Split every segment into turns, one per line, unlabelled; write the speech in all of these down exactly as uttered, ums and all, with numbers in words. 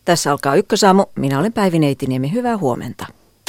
Tässä alkaa Ykkösaamu. Minä olen Päivi Neitiniemi. Hyvää huomenta.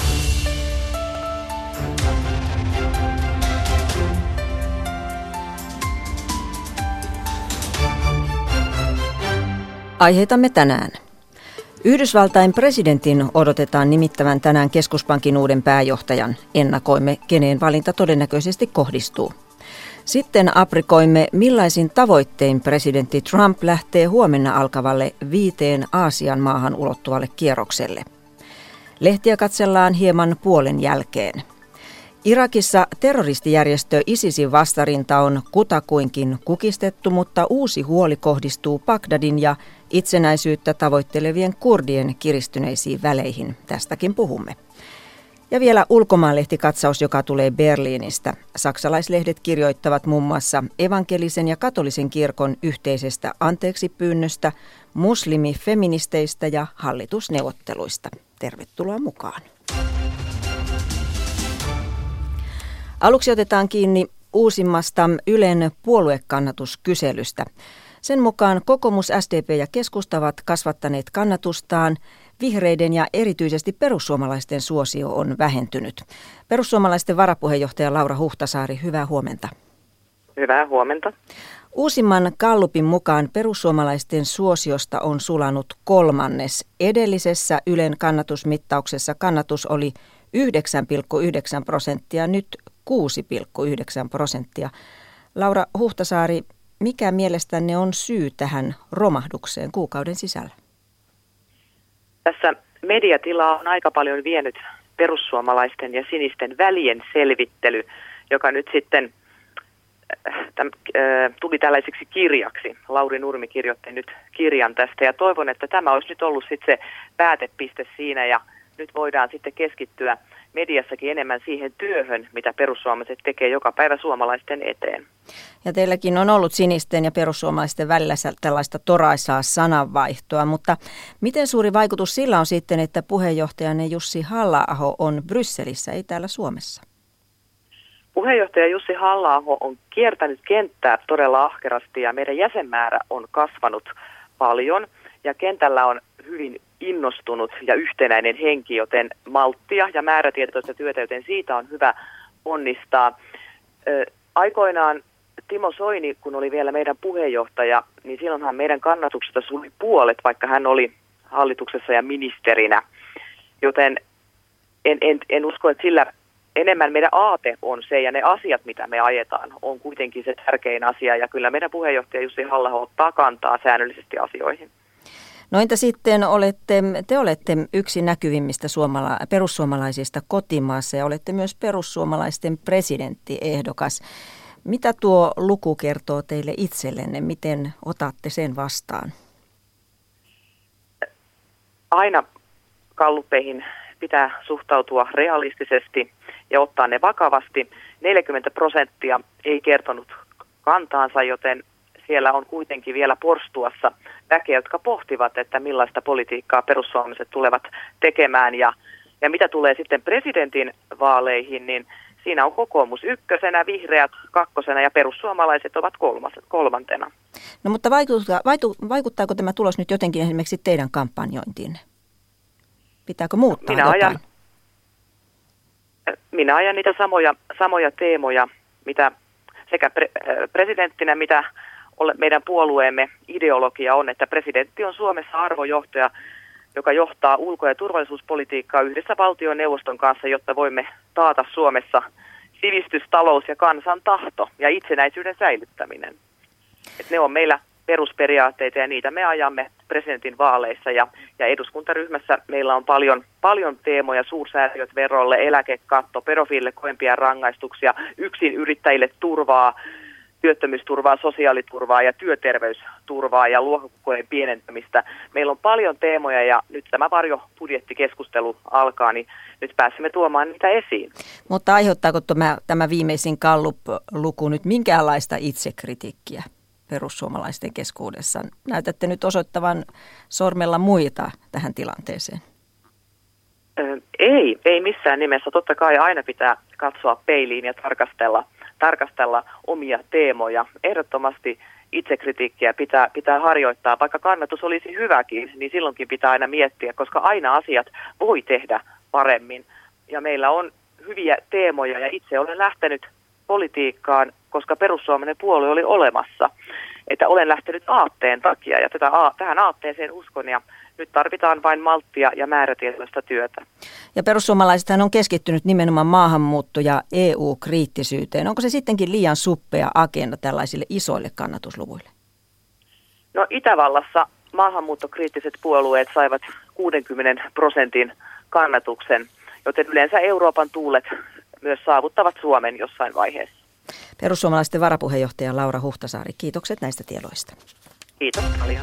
Aiheitamme tänään. Yhdysvaltain presidentin odotetaan nimittävän tänään keskuspankin uuden pääjohtajan. Ennakoimme, keneen valinta todennäköisesti kohdistuu. Sitten aprikoimme, millaisin tavoittein presidentti Trump lähtee huomenna alkavalle viiteen Aasian maahan ulottuvalle kierrokselle. Lehtiä katsellaan hieman puolen jälkeen. Irakissa terroristijärjestö ISISin vastarinta on kutakuinkin kukistettu, mutta uusi huoli kohdistuu Bagdadin ja itsenäisyyttä tavoittelevien kurdien kiristyneisiin väleihin. Tästäkin puhumme. Ja vielä ulkomaanlehtikatsaus, joka tulee Berliinistä. Saksalaislehdet kirjoittavat muun muassa evankelisen ja katolisen kirkon yhteisestä anteeksipyynnöstä, muslimifeministeistä ja hallitusneuvotteluista. Tervetuloa mukaan. Aluksi otetaan kiinni uusimmasta Ylen puoluekannatuskyselystä. Sen mukaan kokoomus, S D P ja keskusta ovat kasvattaneet kannatustaan. Vihreiden ja erityisesti perussuomalaisten suosio on vähentynyt. Perussuomalaisten varapuheenjohtaja Laura Huhtasaari, hyvää huomenta.
Hyvää huomenta.
Uusimman gallupin mukaan perussuomalaisten suosiosta on sulanut kolmannes. Edellisessä Ylen kannatusmittauksessa kannatus oli yhdeksän pilkku yhdeksän prosenttia, nyt kuusi pilkku yhdeksän prosenttia. Laura Huhtasaari, mikä mielestänne on syy tähän romahdukseen kuukauden sisällä?
Tässä mediatilaa on aika paljon vienyt perussuomalaisten ja sinisten välien selvittely, joka nyt sitten täm, äh, tuli tällaiseksi kirjaksi. Lauri Nurmi kirjoitti nyt kirjan tästä ja toivon, että tämä olisi nyt ollut sitten se päätepiste siinä ja nyt voidaan sitten keskittyä mediassakin enemmän siihen työhön, mitä perussuomalaiset tekee joka päivä suomalaisten eteen.
Ja teilläkin on ollut sinisten ja perussuomalaisten välillä tällaista toraisaa sananvaihtoa, mutta miten suuri vaikutus sillä on sitten, että puheenjohtajanne Jussi Halla-aho on Brysselissä, ei täällä Suomessa?
Puheenjohtaja Jussi Halla-aho on kiertänyt kenttää todella ahkerasti ja meidän jäsenmäärä on kasvanut paljon ja kentällä on hyvin innostunut ja yhtenäinen henki, joten malttia ja määrätietoista työtä, joten siitä on hyvä onnistaa. Ö, aikoinaan Timo Soini, kun oli vielä meidän puheenjohtaja, niin silloinhan meidän kannatuksesta suli puolet, vaikka hän oli hallituksessa ja ministerinä. Joten en, en, en usko, että sillä enemmän meidän aate on se ja ne asiat, mitä me ajetaan, on kuitenkin se tärkein asia. Ja kyllä meidän puheenjohtaja Jussi Halla-aho ottaa kantaa säännöllisesti asioihin.
No entä sitten olette, te olette yksi näkyvimmistä suomala- perussuomalaisista kotimaassa ja olette myös perussuomalaisten presidenttiehdokas. Mitä tuo luku kertoo teille itsellenne? Miten otatte sen vastaan?
Aina gallupeihin pitää suhtautua realistisesti ja ottaa ne vakavasti. neljäkymmentä prosenttia ei kertonut kantaansa, joten siellä on kuitenkin vielä porstuassa väkeä, jotka pohtivat, että millaista politiikkaa perussuomalaiset tulevat tekemään. Ja, ja mitä tulee sitten presidentin vaaleihin, niin siinä on kokoomus ykkösenä, vihreät kakkosena ja perussuomalaiset ovat kolmas, kolmantena.
No mutta vaikuttaa, vaikuttaako tämä tulos nyt jotenkin esimerkiksi teidän kampanjointiin? Pitääkö muuttaa
minä
jotain?
Ajan, minä ajan niitä samoja, samoja teemoja, mitä sekä pre, presidenttinä, mitä meidän puolueemme ideologia on, että presidentti on Suomessa arvojohtaja, joka johtaa ulko- ja turvallisuuspolitiikkaa yhdessä valtioneuvoston kanssa, jotta voimme taata Suomessa sivistys, talous ja kansan tahto ja itsenäisyyden säilyttäminen. Et ne on meillä perusperiaatteita ja niitä me ajamme presidentin vaaleissa ja, ja eduskuntaryhmässä meillä on paljon, paljon teemoja, suursäätiöt verolle, eläkekatto, pedofiilille koempia rangaistuksia, yksin yrittäjille turvaa, työttömyysturvaa, sosiaaliturvaa ja työterveysturvaa ja luokkakokojen pienentämistä. Meillä on paljon teemoja ja nyt tämä varjobudjettikeskustelu alkaa, niin nyt pääsemme tuomaan niitä esiin.
Mutta aiheuttaako tämä, tämä viimeisin Gallup-luku nyt minkäänlaista itsekritiikkiä perussuomalaisten keskuudessa? Näytätte nyt osoittavan sormella muita tähän tilanteeseen.
Ö, ei, ei missään nimessä. Totta kai aina pitää katsoa peiliin ja tarkastella tarkastella omia teemoja. Ehdottomasti itsekritiikkiä pitää, pitää harjoittaa. Vaikka kannatus olisi hyväkin, niin silloinkin pitää aina miettiä, koska aina asiat voi tehdä paremmin. Ja meillä on hyviä teemoja ja itse olen lähtenyt politiikkaan, koska perussuomalainen puolue oli olemassa. Että olen lähtenyt aatteen takia ja tätä, tähän aatteeseen uskon ja nyt tarvitaan vain malttia ja määrätietoista työtä.
Ja perussuomalaisethan on keskittynyt nimenomaan maahanmuutto- ja E U-kriittisyyteen. Onko se sittenkin liian suppea agenda tällaisille isoille kannatusluvuille?
No Itävallassa maahanmuuttokriittiset puolueet saivat kuudenkymmenen prosentin kannatuksen, joten yleensä Euroopan tuulet myös saavuttavat Suomen jossain vaiheessa.
Perussuomalaisten varapuheenjohtaja Laura Huhtasaari, kiitokset näistä tiedoista.
Kiitos paljon.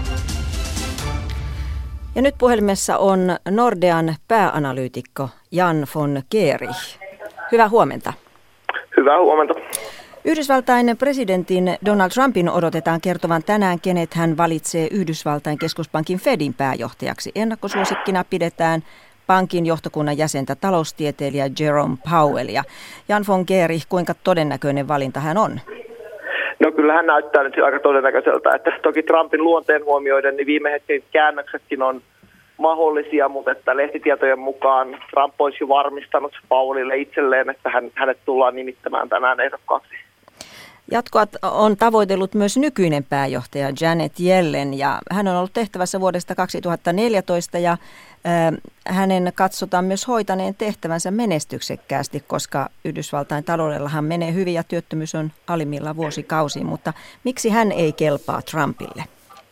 Ja nyt puhelimessa on Nordean pääanalyytikko Jan von Gerich. Hyvää huomenta.
Hyvää huomenta.
Yhdysvaltain presidentin Donald Trumpin odotetaan kertovan tänään, kenet hän valitsee Yhdysvaltain keskuspankin Fedin pääjohtajaksi. Ennakkosuosikkina pidetään pankin johtokunnan jäsentä taloustieteilijä Jerome Powellia. Jan von Gerich, kuinka todennäköinen valinta hän on?
No kyllähän näyttää nyt aika todennäköiseltä, että toki Trumpin luonteen huomioiden niin viime hetken käännöksetkin on mahdollisia, mutta että lehtitietojen mukaan Trump olisi jo varmistanut Powellille itselleen, että hän, hänet tullaan nimittämään tänään ehdokkaaksi.
Jatkoa on tavoitellut myös nykyinen pääjohtaja Janet Yellen ja hän on ollut tehtävässä vuodesta kaksituhattaneljätoista ja äh, hänen katsotaan myös hoitaneen tehtävänsä menestyksekkäästi, koska Yhdysvaltain taloudellahan menee hyvin ja työttömyys on alimmilla vuosikausiin, mutta miksi hän ei kelpaa Trumpille?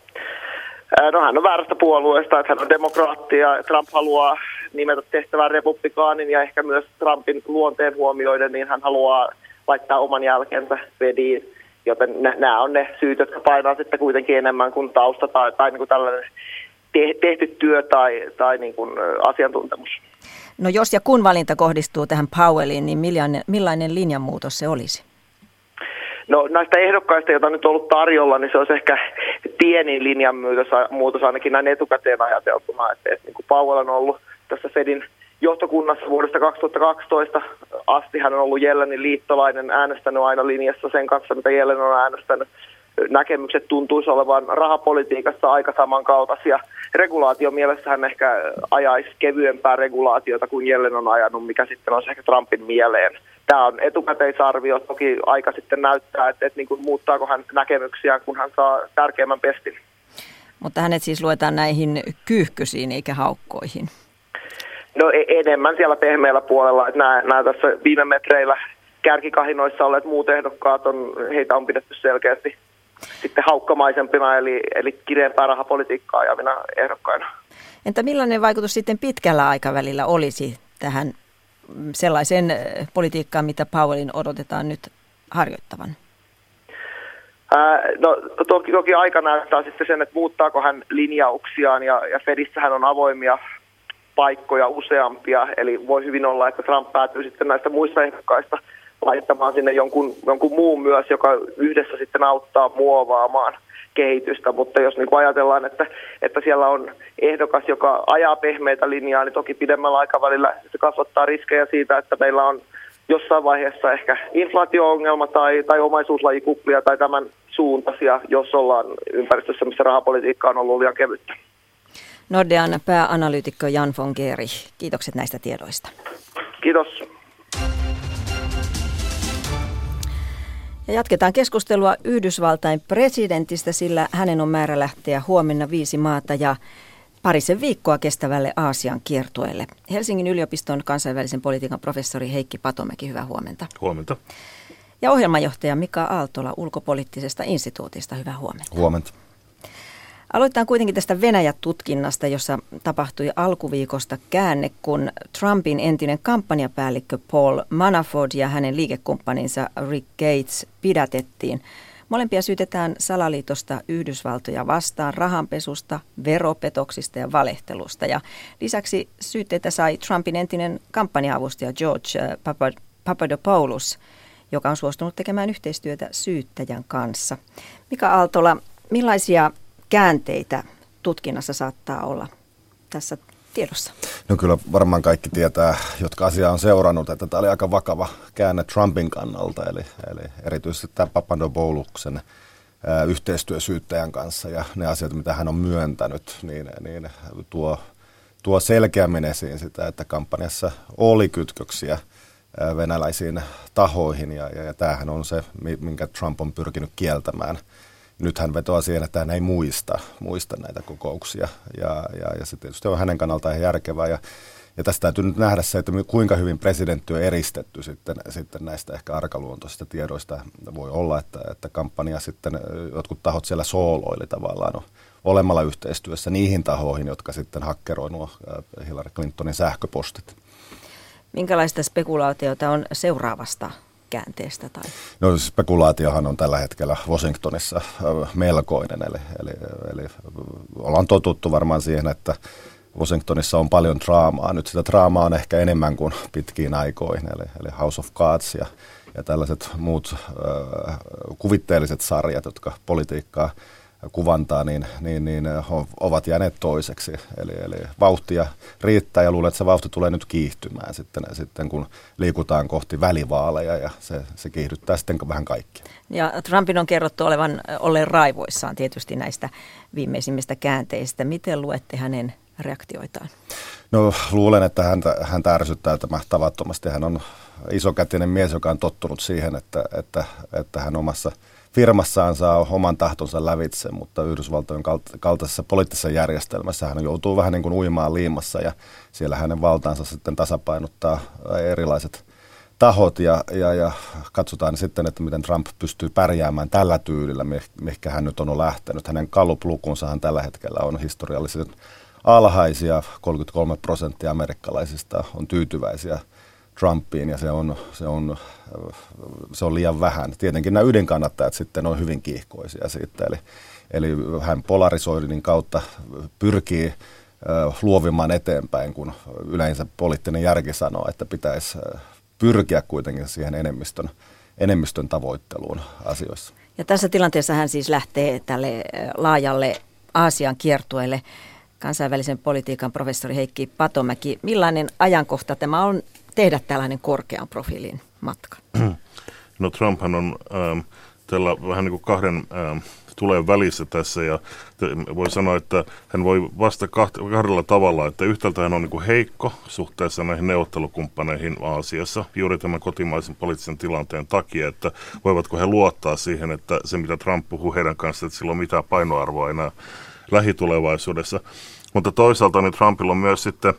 No hän on väärästä puolueesta, että hän on demokraatti ja Trump haluaa nimetä tehtävän republikaanin ja ehkä myös Trumpin luonteen huomioiden, niin hän haluaa laittaa oman jälkensä Fediin, joten nämä on ne syyt, jotka painaa sitten kuitenkin enemmän kuin tausta tai, tai niin kuin tällainen te, tehty työ tai, tai niin kuin asiantuntemus.
No jos ja kun valinta kohdistuu tähän Powelliin, niin millainen, millainen linjanmuutos se olisi?
No näistä ehdokkaista, joita on nyt ollut tarjolla, niin se olisi ehkä pienin linjanmuutos ainakin näin etukäteen ajateltuna, että, että niin kuin Powell on ollut tässä Fedin johtokunnassa vuodesta kaksituhattakaksitoista asti. Hän on ollut Yellenin liittolainen, äänestänyt aina linjassa sen kanssa, mitä Yellen on äänestänyt. Näkemykset tuntuisi olevan rahapolitiikassa aika samankaltaisia. Regulaation mielessä hän ehkä ajaisi kevyempää regulaatiota kuin Yellen on ajanut, mikä sitten on ehkä Trumpin mieleen. Tämä on etukäteisarvio. Toki aika sitten näyttää, että, että niin kuin muuttaako hän näkemyksiään, kun hän saa tärkeimmän pestin.
Mutta hänet siis luetaan näihin kyyhkysiin eikä haukkoihin.
No enemmän siellä pehmeällä puolella, että nämä, nämä tässä viime metreillä kärkikahinoissa olleet muut ehdokkaat, on, heitä on pidetty selkeästi sitten haukkamaisempina, eli, eli kireempää rahapolitiikkaa ajavina ehdokkaina.
Entä millainen vaikutus sitten pitkällä aikavälillä olisi tähän sellaiseen politiikkaan, mitä Powellin odotetaan nyt harjoittavan?
Ää, no toki, toki aika näyttää sitten sen, että muuttaako hän linjauksiaan, ja, ja Fedissä hän on avoimia paikkoja useampia, eli voi hyvin olla, että Trump päätyy sitten näistä muista ehdokkaista laittamaan sinne jonkun, jonkun muun myös, joka yhdessä sitten auttaa muovaamaan kehitystä, mutta jos niin kuin ajatellaan, että, että siellä on ehdokas, joka ajaa pehmeitä linjaa, niin toki pidemmällä aikavälillä se kasvattaa riskejä siitä, että meillä on jossain vaiheessa ehkä inflaatio-ongelma tai, tai omaisuuslajikuplia tai tämän suuntaisia, jos ollaan ympäristössä, missä rahapolitiikka on ollut liian kevyttä.
Nordean pääanalyytikko Jan von Gerich, kiitokset näistä tiedoista.
Kiitos.
Ja jatketaan keskustelua Yhdysvaltain presidentistä, sillä hänen on määrä lähteä huomenna viisi maata ja parisen viikkoa kestävälle Aasian kiertueelle. Helsingin yliopiston kansainvälisen politiikan professori Heikki Patomäki, hyvää huomenta.
Huomenta.
Ja ohjelmanjohtaja Mika Aaltola ulkopoliittisesta instituutista, hyvää huomenta.
Huomenta.
Aloitetaan kuitenkin tästä Venäjä-tutkinnasta, jossa tapahtui alkuviikosta käänne, kun Trumpin entinen kampanjapäällikkö Paul Manafort ja hänen liikekumppaninsa Rick Gates pidätettiin. Molempia syytetään salaliitosta Yhdysvaltoja vastaan, rahanpesusta, veropetoksista ja valehtelusta. Ja lisäksi syytteitä sai Trumpin entinen kampanja-avustaja George Papadopoulos, joka on suostunut tekemään yhteistyötä syyttäjän kanssa. Mika Aaltola, millaisia käänteitä tutkinnassa saattaa olla tässä tiedossa?
No kyllä varmaan kaikki tietää, jotka asiaa on seurannut, että tämä oli aika vakava käänne Trumpin kannalta, eli, eli erityisesti tämä Papadopouloksen ää, yhteistyösyyttäjän kanssa ja ne asiat, mitä hän on myöntänyt, niin, niin tuo, tuo selkeämmin esiin sitä, että kampanjassa oli kytköksiä ää, venäläisiin tahoihin ja, ja, ja tämähän on se, minkä Trump on pyrkinyt kieltämään. Nyt hän vetoaa siihen, että hän ei muista, muista näitä kokouksia ja, ja, ja se tietysti on hänen kannaltaan ihan järkevää. Ja, ja tästä täytyy nyt nähdä se, että kuinka hyvin presidentti on eristetty sitten, sitten näistä ehkä arkaluontoisista tiedoista. Voi olla, että, että kampanja sitten jotkut tahot siellä sooloili tavallaan no, olemalla yhteistyössä niihin tahoihin, jotka sitten hakkeroi nuo Hillary Clintonin sähköpostit.
Minkälaista spekulaatiota on seuraavasta käänteestä? Tai?
No spekulaatiohan on tällä hetkellä Washingtonissa melkoinen, eli, eli, eli ollaan totuttu varmaan siihen, että Washingtonissa on paljon draamaa. Nyt sitä draamaa on ehkä enemmän kuin pitkiin aikoihin, eli, eli House of Cards ja, ja tällaiset muut äh, kuvitteelliset sarjat, jotka politiikkaa kuvantaa, niin, niin, niin ovat jääneet toiseksi. Eli, eli vauhtia riittää ja luulen, että se vauhti tulee nyt kiihtymään sitten, sitten kun liikutaan kohti välivaaleja ja se, se kiihdyttää sitten vähän kaikkia.
Ja Trumpin on kerrottu olevan olleen raivoissaan tietysti näistä viimeisimmistä käänteistä. Miten luette hänen reaktioitaan? No
luulen, että häntä, häntä ärsyttää tämä tavattomasti. Hän on isokätinen mies, joka on tottunut siihen, että, että, että hän omassa firmassaan saa oman tahtonsa lävitse, mutta Yhdysvaltojen kaltaisessa poliittisessa järjestelmässä hän joutuu vähän niin kuin uimaan liimassa ja siellä hänen valtaansa sitten tasapainottaa erilaiset tahot ja, ja, ja katsotaan sitten, että miten Trump pystyy pärjäämään tällä tyylillä, mihinkä hän nyt on lähtenyt. Hänen Gallup-lukunsahan tällä hetkellä on historiallisen alhaisia, kolmekymmentäkolme prosenttia amerikkalaisista on tyytyväisiä Trumpiin ja se on, se, on, se on liian vähän. Tietenkin nämä ydinkannattajat sitten on hyvin kiihkoisia siitä, eli, eli hän polarisoinnin kautta pyrkii äh, luovimaan eteenpäin, kun yleensä poliittinen järki sanoo, että pitäisi äh, pyrkiä kuitenkin siihen enemmistön, enemmistön tavoitteluun asioissa.
Ja tässä tilanteessa hän siis lähtee tälle laajalle Aasian kiertueelle. Kansainvälisen politiikan professori Heikki Patomäki, millainen ajankohta tämä on tehdä tällainen korkean profiilin matka?
No Trumphan on ähm, tällä vähän niin kuin kahden ähm, tulen välissä tässä ja te, voi sanoa, että hän voi vasta kahdella tavalla, että yhtäältä hän on niin kuin heikko suhteessa näihin neuvottelukumppaneihin Aasiassa juuri tämän kotimaisen poliittisen tilanteen takia, että voivatko he luottaa siihen, että se mitä Trump puhuu heidän kanssaan, että sillä on mitään painoarvoa enää lähitulevaisuudessa. Mutta toisaalta niin Trumpilla on myös sitten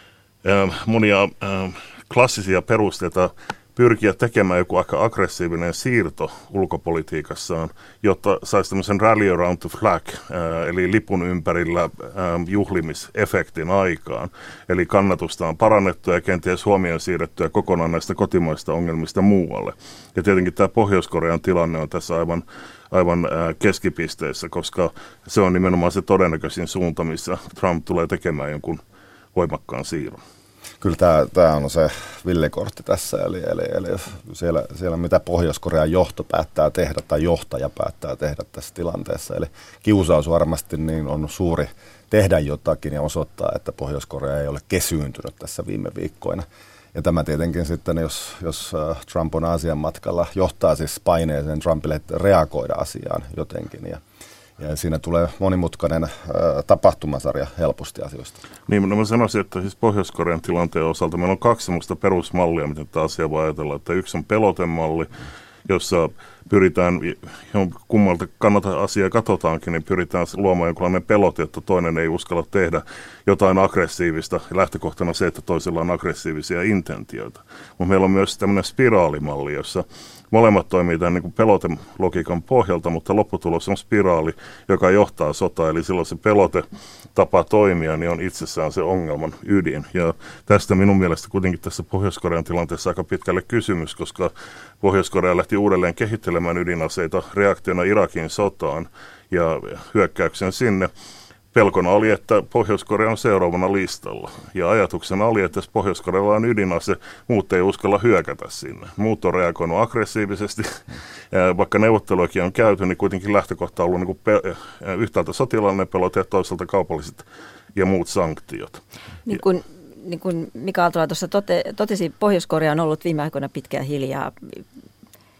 äh, monia äh, klassisia perusteita pyrkiä tekemään joku aika aggressiivinen siirto ulkopolitiikassaan, jotta saisi tämmöisen rally around the flag, äh, eli lipun ympärillä äh, juhlimisefektin aikaan. Eli kannatusta on parannettu ja kenties huomioon siirrettyä kokonaan näistä kotimaista ongelmista muualle. Ja tietenkin tämä Pohjois-Korean tilanne on tässä aivan aivan keskipisteessä, koska se on nimenomaan se todennäköisin suunta, missä Trump tulee tekemään jonkun voimakkaan siirron.
Kyllä tämä, tämä on se villikortti tässä, eli, eli, eli siellä, siellä mitä Pohjois-Korean johto päättää tehdä tai johtaja päättää tehdä tässä tilanteessa. Eli kiusaus varmasti niin on suuri tehdä jotakin ja osoittaa, että Pohjois-Korea ei ole kesyyntynyt tässä viime viikkoina. Ja tämä tietenkin sitten, jos, jos Trump on Aasian matkalla, johtaa siis paineeseen Trumpille, että reagoida asiaan jotenkin. Ja, ja siinä tulee monimutkainen ä, tapahtumasarja helposti asioista.
Niin, no mä sanoisin, että siis Pohjois-Korean tilanteen osalta meillä on kaksi sellaista perusmallia, miten tämä asia voi ajatella. Että yksi on pelotemalli, jossa pyritään, kummalta kannalta asiaa katsotaankin, niin pyritään luomaan jonkinlainen pelote, että toinen ei uskalla tehdä jotain aggressiivista. Ja lähtökohtana se, että toisella on aggressiivisia intentioita. Mutta meillä on myös tämmöinen spiraalimalli, jossa molemmat toimii tämän niin kuin pelotelogiikan pohjalta, mutta lopputulos on spiraali, joka johtaa sotaan. Eli silloin se pelote tapa toimia niin on itsessään se ongelman ydin. Ja tästä minun mielestä kuitenkin tässä Pohjois-Korean tilanteessa aika pitkälle kysymys, koska Pohjois-Korea lähti uudelleen kehittelemään ydinaseita reaktiona Irakin sotaan ja hyökkäyksen sinne. Pelkona oli, että Pohjois-Korea on seuraavana listalla. Ja ajatuksena oli, että jos Pohjois-Korealla on ydinase, muut ei uskalla hyökätä sinne. Muut on reagoinut aggressiivisesti. Ja vaikka neuvotteluakin on käyty, niin kuitenkin lähtökohta on ollut niin kuin pe- yhtäältä sotilaallinen pelote ja toisaalta kaupalliset ja muut sanktiot.
Niin kuin, niin kuin Mika Aaltola tuossa tote, totesi, Pohjois-Korea on ollut viime aikoina pitkään hiljaa.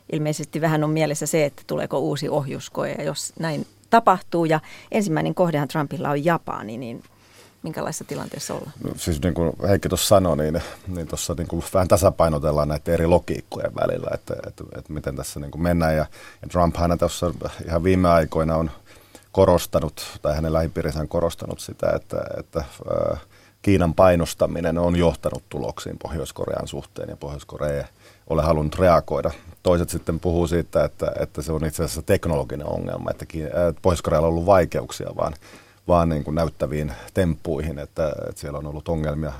ilmeisesti vähän on mielessä se, että tuleeko uusi ohjuskoe, ja jos näin tapahtuu, ja ensimmäinen kohdehan Trumpilla on Japani, niin minkälaisessa tilanteessa ollaan?
No, siis niin kuin Heikki tuossa sanoi, niin, niin tuossa niin kuin vähän tasapainotellaan näiden eri logiikkojen välillä, että, että, että miten tässä niin kuin mennään. Ja, ja Trumphan tuossa ihan viime aikoina on korostanut, tai hänen lähipiirinsä on korostanut sitä, että, että äh, Kiinan painostaminen on johtanut tuloksiin Pohjois-Korean suhteen, ja Pohjois-Korea ei ole halunnut reagoida. Toiset sitten puhuu siitä, että, että se on itse asiassa teknologinen ongelma, että Pohjois-Korealla on ollut vaikeuksia vaan vaan niin kuin näyttäviin temppuihin, että, että siellä on ollut ongelmia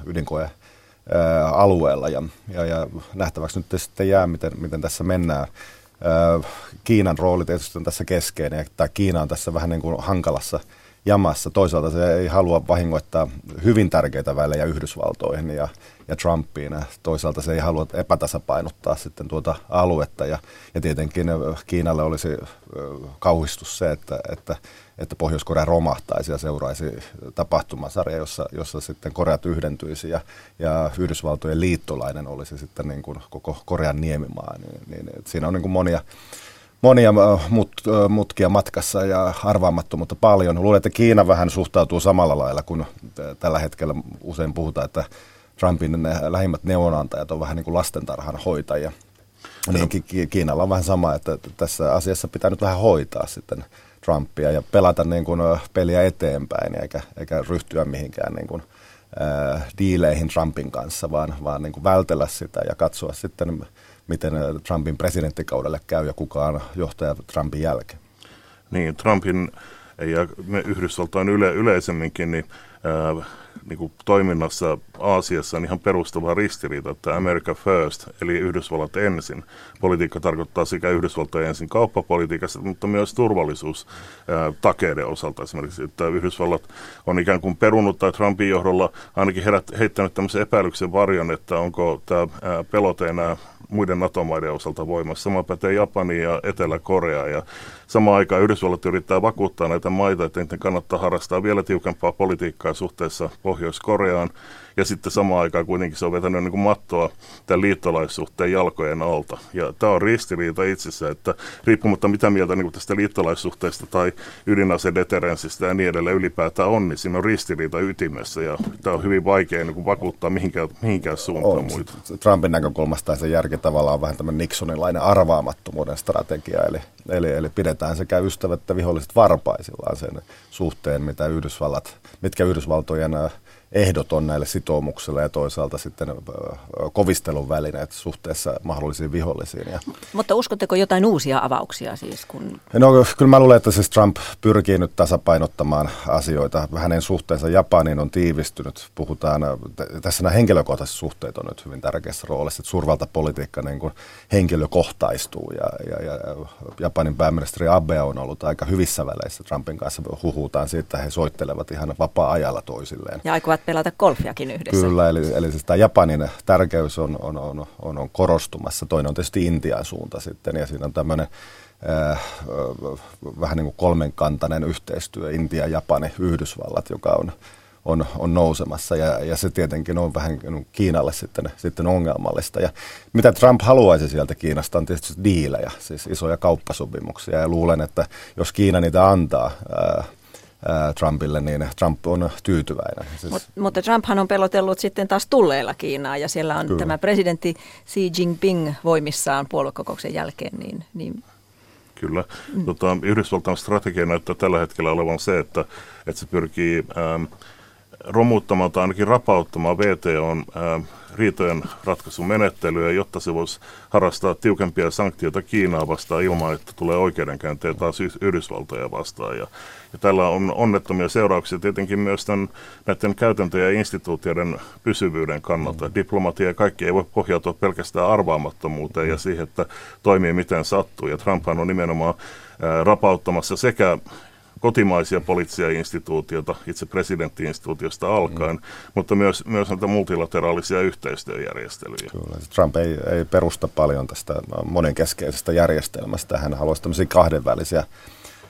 ydinkoealueella ja, ja, ja nähtäväksi nyt sitten jää, miten, miten tässä mennään. Ää, Kiinan rooli tietysti on tässä keskeinen, että Kiina on tässä vähän niin kuin hankalassa jamassa. Toisaalta se ei halua vahingoittaa hyvin tärkeitä välejä Yhdysvaltoihin ja, ja Trumpiin. Toisaalta se ei halua epätasapainottaa sitten tuota aluetta ja, ja tietenkin Kiinalle olisi kauhistus se, että, että että Pohjois-Korea romahtaisi ja seuraisi tapahtumasarja, jossa, jossa sitten Koreat yhdentyisi ja, ja Yhdysvaltojen liittolainen olisi sitten niin kuin koko Korean niemimaa. Niin, niin, siinä on niin kuin monia, monia mut, mutkia matkassa ja arvaamattomuutta paljon. Luulen, että Kiina vähän suhtautuu samalla lailla, kun tällä hetkellä usein puhutaan, että Trumpin lähimmät neuvonantajat on vähän niin kuin lastentarhan hoitajia. Niin Kiinalla on vähän sama, että tässä asiassa pitää nyt vähän hoitaa sitten Trumpia ja pelata niin kuin peliä eteenpäin eikä, eikä ryhtyä mihinkään niin kuin, äh, diileihin Trumpin kanssa, vaan, vaan niin kuin vältellä sitä ja katsoa sitten, miten Trumpin presidenttikaudelle käy ja kuka on johtaja Trumpin jälkeen.
Niin, Trumpin ja Yhdysvaltain yle, yleisemminkin niin, äh, niin kuin toiminnassa Aasiassa on ihan perustava ristiriita, että America first, eli Yhdysvallat ensin. Politiikka tarkoittaa sekä Yhdysvaltojen ensin kauppapolitiikassa, mutta myös turvallisuustakeiden osalta esimerkiksi, että Yhdysvallat on ikään kuin perunut tai Trumpin johdolla ainakin herät, heittänyt tämmöisen epäilyksen varjon, että onko tämä pelote enää muiden NATO-maiden osalta voimassa. Sama pätee Japania ja Etelä-Korea. Ja samaan aikaan Yhdysvallat yrittää vakuuttaa näitä maita, että niiden kannattaa harrastaa vielä tiukempaa politiikkaa suhteessa Pohjois-Koreaan. Ja sitten samaan aikaan kuitenkin se on vetänyt niin kuin mattoa tämän liittolaissuhteen jalkojen alta. Ja tämä on ristiriita itsessä, että riippumatta mitä mieltä niin kuin tästä liittolaissuhteesta tai ydinasedeterenssistä ja niin edelleen ylipäätään on, niin siinä on ristiriita ytimessä. Ja tämä on hyvin vaikea niin kuin vakuuttaa mihinkään, mihinkään suuntaan on muita.
Trumpin näkökulmasta se järki tavallaan on vähän tämmöinen Nixonilainen arvaamattomuuden strategia. Eli, eli, eli pidetään sekä ystävät että viholliset varpaisillaan sen suhteen, mitä Yhdysvallat, mitkä Yhdysvaltojen ehdot on näille sitoumuksille ja toisaalta sitten kovistelun välineet suhteessa mahdollisiin vihollisiin. Ja
mutta uskotteko jotain uusia avauksia siis? Kun
no kyllä mä luulen, että siis Trump pyrkii nyt tasapainottamaan asioita. Hänen suhteensa Japaniin on tiivistynyt. Puhutaan, tässä nämä henkilökohtaiset suhteet on nyt hyvin tärkeässä roolissa, että suurvaltapolitiikka niin kuin henkilökohtaistuu ja, ja, ja Japanin pääministeri Abe on ollut aika hyvissä väleissä Trumpin kanssa. Huhutaan siitä, että he soittelevat ihan vapaa-ajalla toisilleen.
Ja aikovat pelata golfiakin yhdessä.
Kyllä, eli, eli siis tämä Japanin tärkeys on, on, on, on, on korostumassa. Toinen on tietysti Intian suunta sitten, ja siinä on tämmöinen äh, vähän niin kuin kolmenkantainen yhteistyö, Intia, Japani, Yhdysvallat, joka on, on, on nousemassa, ja, ja se tietenkin on vähän Kiinalle sitten, sitten ongelmallista. Ja mitä Trump haluaisi sieltä Kiinasta on tietysti diilejä, siis isoja kauppasopimuksia, ja luulen, että jos Kiina niitä antaa äh, Trumpille, niin Trump on tyytyväinen. Siis
Mut, mutta Trumphan on pelotellut sitten taas tulleilla Kiinaa, ja siellä on kyllä tämä presidentti Xi Jinping voimissaan puoluekokouksen jälkeen. Niin, niin.
Kyllä. Mm. Tota, Yhdysvaltain strategia näyttää tällä hetkellä olevan se, että, että se pyrkii ähm, romuttamaan tai ainakin rapauttamaan V T O:n ähm, riitojen ratkaisumenettelyä, jotta se voisi harrastaa tiukempia sanktioita Kiinaa vastaan ilman, että tulee oikeudenkäyntejä taas Yhdysvaltoja vastaan. Ja, ja tällä on onnettomia seurauksia tietenkin myös tämän, näiden käytäntöjen ja instituutioiden pysyvyyden kannalta. Mm. Diplomatia ja kaikki ei voi pohjautua pelkästään arvaamattomuuteen mm. ja siihen, että toimii miten sattuu. Ja Trumphan on nimenomaan ää, rapauttamassa sekä kotimaisia poliittisia instituutioita, itse presidenttiinstituutiosta alkaen, mm. mutta myös, myös näitä multilateraalisia yhteistyöjärjestelyjä.
Kyllä. Trump ei, ei perusta paljon tästä monenkeskeisestä järjestelmästä. Hän haluaisi tämmöisiä kahdenvälisiä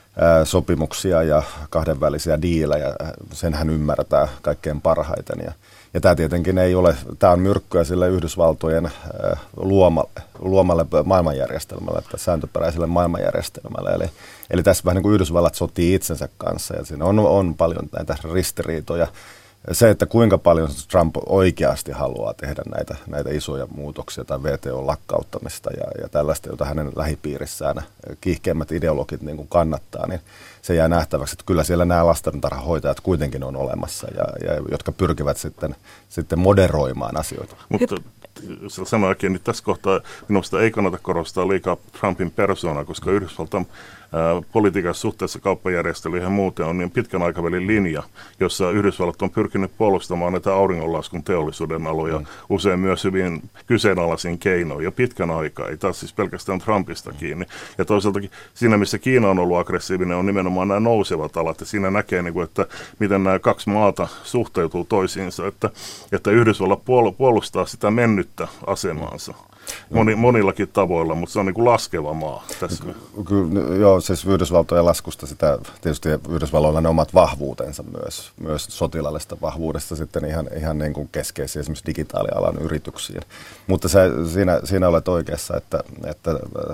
sopimuksia ja kahdenvälisiä diilejä. Sen hän ymmärtää kaikkein parhaiten. Ja, ja tämä tietenkin ei ole, tämä on myrkkyä sille Yhdysvaltojen luoma, luomalle maailmanjärjestelmälle, että sääntöperäiselle maailmanjärjestelmälle. Eli, eli tässä vähän niin kuin Yhdysvallat sotii itsensä kanssa ja siinä on, on paljon näitä ristiriitoja. Se, että kuinka paljon Trump oikeasti haluaa tehdä näitä, näitä isoja muutoksia tai V T O-lakkauttamista ja, ja tällaista, jota hänen lähipiirissään kiihkeimmät ideologit niin kuin kannattaa, niin se jää nähtäväksi, että kyllä siellä nämä lastentarhahoitajat kuitenkin on olemassa, ja, ja, jotka pyrkivät sitten, sitten moderoimaan asioita.
Mutta sanoakin, niin tässä kohtaa minusta ei kannata korostaa liikaa Trumpin persoonaa, koska Yhdysvaltain politiikan suhteessa kauppajärjestelyihin ja muuten on niin pitkän aikavälin linja, jossa Yhdysvallat on pyrkinyt puolustamaan näitä auringonlaskun teollisuuden aloja mm. usein myös hyvin kyseenalaisin keinoin ja pitkän aikaa, ei taas siis pelkästään Trumpista kiinni. Ja toisaaltakin siinä, missä Kiina on ollut aggressiivinen, on nimenomaan nämä nousevat alat, ja siinä näkee, että miten nämä kaksi maata suhteutuu toisiinsa, että, että Yhdysvallat puolustaa sitä mennyttä asemaansa. Moni, monillakin tavoilla, mutta se on niin kuin laskeva maa tässä.
Kyllä, joo, siis Yhdysvaltojen laskusta sitä, tietysti Yhdysvalloilla ne omat vahvuutensa myös, myös sotilaallisesta vahvuudesta sitten ihan, ihan niin kuin keskeisiä esimerkiksi digitaalialan yrityksiin. Mutta se, siinä, siinä olet oikeassa, että, että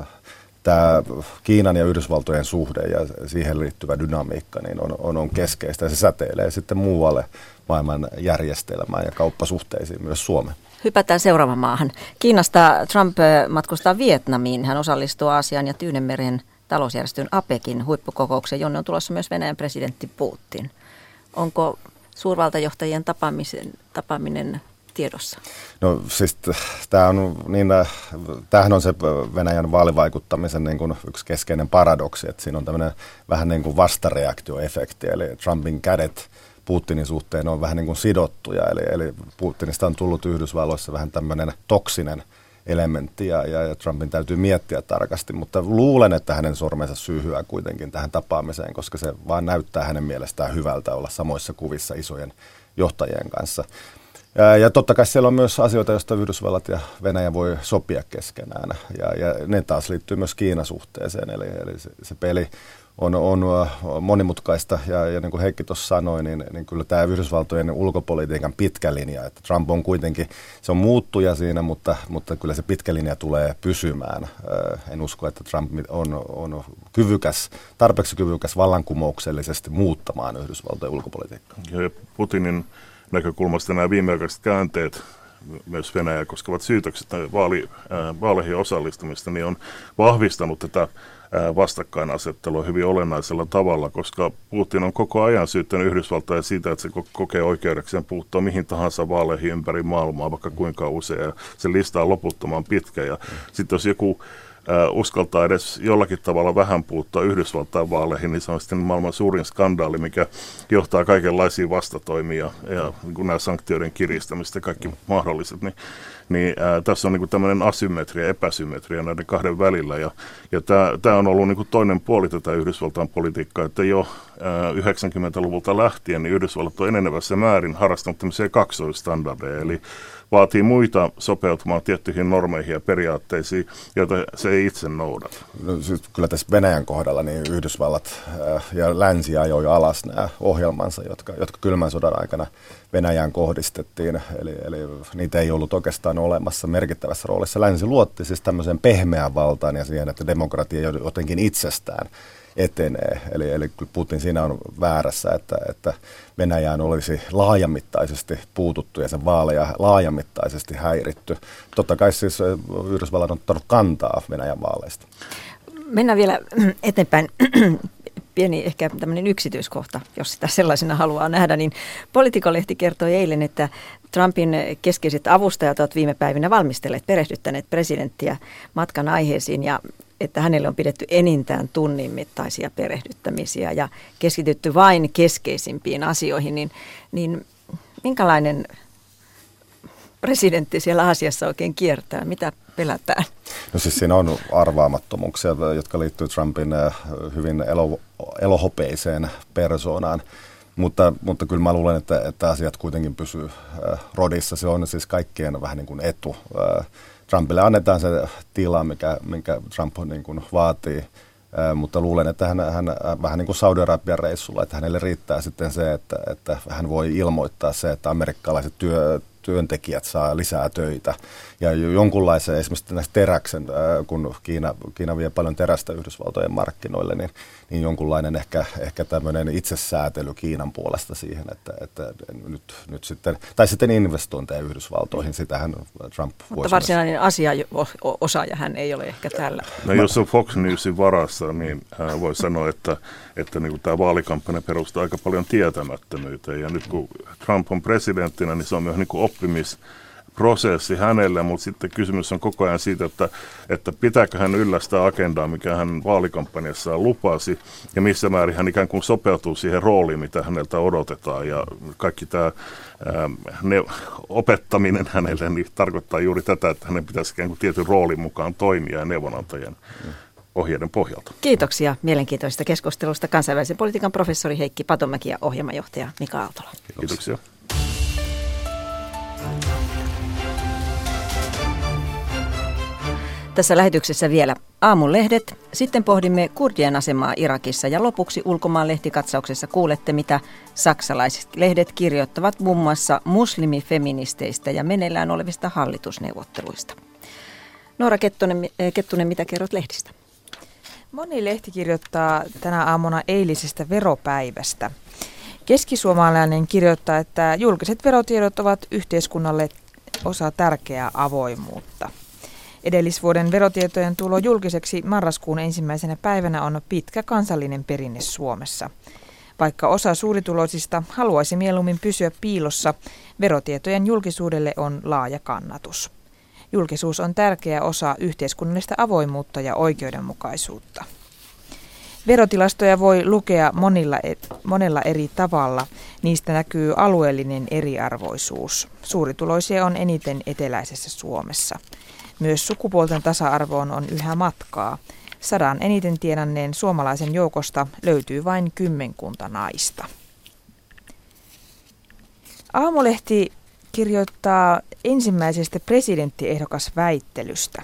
tämä Kiinan ja Yhdysvaltojen suhde ja siihen liittyvä dynamiikka niin on, on, on keskeistä ja se säteilee sitten muualle maailman järjestelmään ja kauppasuhteisiin myös Suomeen.
Hypätään seuraavaan maahan. Kiinasta Trump matkustaa Vietnamiin. Hän osallistuu Aasian ja Tyynenmeren talousjärjestön APECin huippukokoukseen, jonne on tulossa myös Venäjän presidentti Putin. Onko suurvaltajohtajien tapaamisen, tapaaminen tiedossa?
No siis tämä on niin, tämähän on se Venäjän vaalivaikuttamisen niin kuin yksi keskeinen paradoksi, että siinä on tämmöinen vähän niin kuin vastareaktioefekti, eli Trumpin kädet Putinin suhteen on vähän niin kuin sidottuja, eli, eli Putinista on tullut Yhdysvalloissa vähän tämmöinen toksinen elementti, ja, ja Trumpin täytyy miettiä tarkasti, mutta luulen, että hänen sormensa syyhyää kuitenkin tähän tapaamiseen, koska se vaan näyttää hänen mielestään hyvältä olla samoissa kuvissa isojen johtajien kanssa. Ja, ja totta kai siellä on myös asioita, joista Yhdysvallat ja Venäjä voi sopia keskenään, ja, ja ne taas liittyy myös Kiinasuhteeseen, eli, eli se, se peli on, on monimutkaista, ja, ja niin kuin Heikki tuossa sanoi, niin, niin kyllä tämä Yhdysvaltojen ulkopolitiikan pitkä linja, että Trump on kuitenkin, se on muuttuja siinä, mutta, mutta kyllä se pitkä linja tulee pysymään. En usko, että Trump on, on kyvykäs, tarpeeksi kyvykäs vallankumouksellisesti muuttamaan Yhdysvaltojen ulkopolitiikkaa.
Ja Putinin näkökulmasta nämä viimeaikaiset käänteet, myös Venäjä koskevat syytökset vaali, äh, vaaleihin osallistumista, niin on vahvistanut tätä äh, vastakkainasettelua hyvin olennaisella tavalla, koska Putin on koko ajan syyttänyt Yhdysvaltoja siitä, että se kokee oikeudekseen puuttua mihin tahansa vaaleihin ympäri maailmaa, vaikka kuinka usein, ja se lista on loputtoman pitkä. Ja sitten jos joku Uh, uskaltaa edes jollakin tavalla vähän puuttua Yhdysvaltain vaaleihin, niin se on sitten maailman suurin skandaali, mikä johtaa kaikenlaisiin vastatoimia ja niin kuin nämä sanktioiden kiristämistä ja kaikki mahdolliset. Niin, niin uh, tässä on niin kuin tämmöinen asymmetria, epäsymmetria näiden kahden välillä. Ja, ja tämä on ollut niin kuin toinen puoli tätä Yhdysvaltain politiikkaa, että jo uh, yhdeksänkymmentäluvulta lähtien niin Yhdysvallat on enenevässä määrin harrastanut tämmöisiä kaksoistandardeja, eli vaatii muita sopeutumaan tiettyihin normeihin ja periaatteisiin, joita se ei itse noudata.
No, siis kyllä tässä Venäjän kohdalla niin Yhdysvallat äh, ja länsi ajoi alas nämä ohjelmansa, jotka, jotka kylmän sodan aikana Venäjään kohdistettiin. Eli, eli niitä ei ollut oikeastaan olemassa merkittävässä roolissa. Länsi luotti siis tämmöiseen pehmeään valtaan ja siihen, että demokratia jotenkin itsestään etenee. Eli, eli Putin siinä on väärässä, että, että Venäjään olisi laajamittaisesti puututtu ja sen vaaleja laajamittaisesti häiritty. Totta kai siis Yhdysvallat on ottanut kantaa Venäjän vaaleista.
Mennään vielä eteenpäin. Pieni ehkä tämmöinen yksityiskohta, jos sitä sellaisena haluaa nähdä, niin Politico-lehti kertoi eilen, että Trumpin keskeiset avustajat ovat viime päivinä valmistelleet, perehdyttäneet presidenttiä matkan aiheisiin ja että hänelle on pidetty enintään tunnin mittaisia perehdyttämisiä ja keskitytty vain keskeisimpiin asioihin, niin, niin minkälainen presidentti siellä Aasiassa oikein kiertää? Mitä pelätään?
No siis siinä on arvaamattomuuksia, jotka liittyy Trumpin hyvin elo, elohopeiseen persoonaan, mutta, mutta kyllä mä luulen, että, että asiat kuitenkin pysyy rodissa. Se on siis kaikkien vähän niin kuin etu. Trumpille annetaan se tila, mikä, minkä Trump niin kuin vaatii Mutta luulen, että hän, hän vähän niin kuin Saudi-Arabian reissulla, että hänelle riittää sitten se, että, että hän voi ilmoittaa se, että amerikkalaiset työ, työntekijät saa lisää töitä. Ja jonkunlaisen esimerkiksi näistä teräksen, kun Kiina, Kiina vie paljon terästä Yhdysvaltojen markkinoille, niin, niin jonkunlainen ehkä, ehkä tämmöinen itsesäätely Kiinan puolesta siihen, että, että nyt, nyt sitten, tai sitten investointeja Yhdysvaltoihin, sitähän Trump voisi.
Mutta varsinainen asiaosaaja hän ei ole ehkä täällä.
No jos on Fox Newsin varassa, niin voi sanoa, että, että niin kuin tämä vaalikampanja perustuu aika paljon tietämättömyyteen. Ja nyt kun Trump on presidenttinä, niin se on myös niin kuin oppimisprosessi hänelle, mutta sitten kysymys on koko ajan siitä, että, että pitääkö hän yllä sitä agendaa, mikä hän vaalikampanjassaan lupasi, ja missä määrin hän ikään kuin sopeutuu siihen rooliin, mitä häneltä odotetaan. Ja kaikki tämä ää, ne, opettaminen hänelle niin tarkoittaa juuri tätä, että hänen pitäisi ikään kuin tietyn roolin mukaan toimia ja neuvonantajien ohjeiden pohjalta.
Kiitoksia mielenkiintoisesta keskustelusta kansainvälisen politiikan professori Heikki Patomäki ja ohjelmajohtaja Mika Aaltola.
Kiitoksia.
Tässä lähetyksessä vielä aamulehdet. Sitten pohdimme kurdien asemaa Irakissa ja lopuksi ulkomaan lehtikatsauksessa kuulette, mitä saksalaiset lehdet kirjoittavat muun muassa muslimifeministeistä ja meneillään olevista hallitusneuvotteluista. Noora Kettunen, Kettunen, mitä kerrot lehdistä?
Moni lehti kirjoittaa tänä aamuna eilisestä veropäivästä. Keskisuomalainen kirjoittaa, että julkiset verotiedot ovat yhteiskunnalle osa tärkeää avoimuutta. Edellisvuoden verotietojen tulo julkiseksi marraskuun ensimmäisenä päivänä on pitkä kansallinen perinne Suomessa. Vaikka osa suurituloisista haluaisi mieluummin pysyä piilossa, verotietojen julkisuudelle on laaja kannatus. Julkisuus on tärkeä osa yhteiskunnallista avoimuutta ja oikeudenmukaisuutta. Verotilastoja voi lukea monilla, monella eri tavalla. Niistä näkyy alueellinen eriarvoisuus. Suurituloisia on eniten eteläisessä Suomessa. Myös sukupuolten tasa-arvoon on yhä matkaa. Sadan eniten tienanneen suomalaisen joukosta löytyy vain kymmenkunta naista. Aamulehti kirjoittaa ensimmäisestä presidenttiehdokasväittelystä.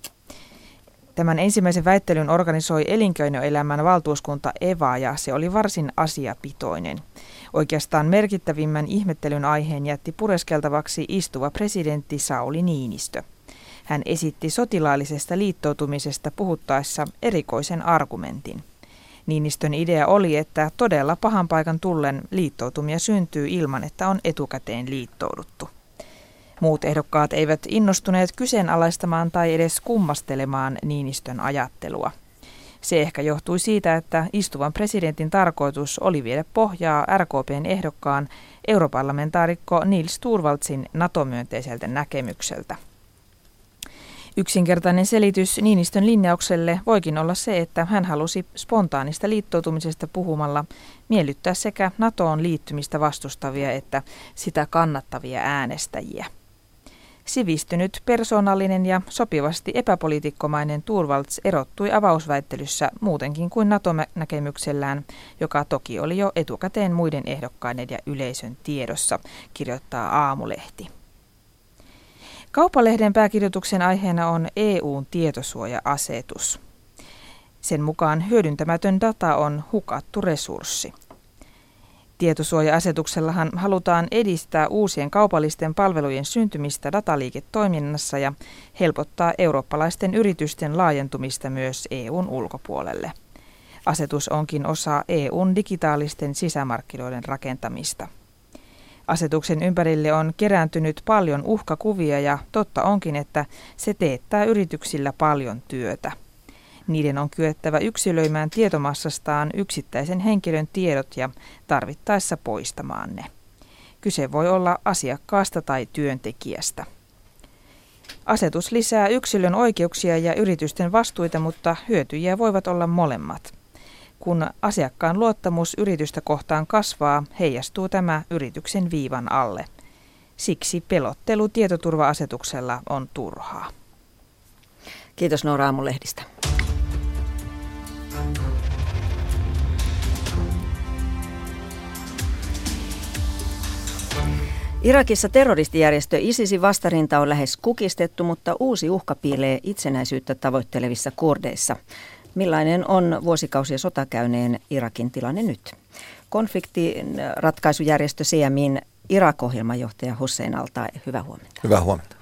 Tämän ensimmäisen väittelyn organisoi elinkeinoelämän valtuuskunta E V A ja se oli varsin asiapitoinen. Oikeastaan merkittävimmän ihmettelyn aiheen jätti pureskeltavaksi istuva presidentti Sauli Niinistö. Hän esitti sotilaallisesta liittoutumisesta puhuttaessa erikoisen argumentin. Niinistön idea oli, että todella pahan paikan tullen liittoutumia syntyy ilman, että on etukäteen liittouduttu. Muut ehdokkaat eivät innostuneet kyseenalaistamaan tai edes kummastelemaan Niinistön ajattelua. Se ehkä johtui siitä, että istuvan presidentin tarkoitus oli viedä pohjaa R K P:n ehdokkaan europarlamentaarikko Niels Torvaldsin NATO-myönteiseltä näkemykseltä. Yksinkertainen selitys Niinistön linjaukselle voikin olla se, että hän halusi spontaanista liittoutumisesta puhumalla miellyttää sekä NATOon liittymistä vastustavia että sitä kannattavia äänestäjiä. Sivistynyt, persoonallinen ja sopivasti epäpoliitikkomainen Torvalds erottui avausväittelyssä muutenkin kuin NATO-näkemyksellään, joka toki oli jo etukäteen muiden ehdokkaiden ja yleisön tiedossa, kirjoittaa Aamulehti. Kauppalehden pääkirjoituksen aiheena on E U:n tietosuoja-asetus. Sen mukaan hyödyntämätön data on hukattu resurssi. Tietosuoja-asetuksellahan halutaan edistää uusien kaupallisten palvelujen syntymistä dataliiketoiminnassa ja helpottaa eurooppalaisten yritysten laajentumista myös E U:n ulkopuolelle. Asetus onkin osa E U:n digitaalisten sisämarkkinoiden rakentamista. Asetuksen ympärille on kerääntynyt paljon uhkakuvia ja totta onkin, että se teettää yrityksillä paljon työtä. Niiden on kyettävä yksilöimään tietomassastaan yksittäisen henkilön tiedot ja tarvittaessa poistamaan ne. Kyse voi olla asiakkaasta tai työntekijästä. Asetus lisää yksilön oikeuksia ja yritysten vastuita, mutta hyötyjiä voivat olla molemmat. Kun asiakkaan luottamus yritystä kohtaan kasvaa, heijastuu tämä yrityksen viivan alle. Siksi pelottelu tietoturva-asetuksella on turhaa.
Kiitos Noora Aamulehdistä. Irakissa terroristijärjestö ISISin vastarinta on lähes kukistettu, mutta uusi uhka piilee itsenäisyyttä tavoittelevissa kurdeissa. Millainen on vuosikausia sota käyneen Irakin tilanne nyt? Konfliktin ratkaisujärjestö C M I:n Irak-ohjelmajohtaja Hussein Al-Taee, hyvää huomenta.
Hyvää huomenta.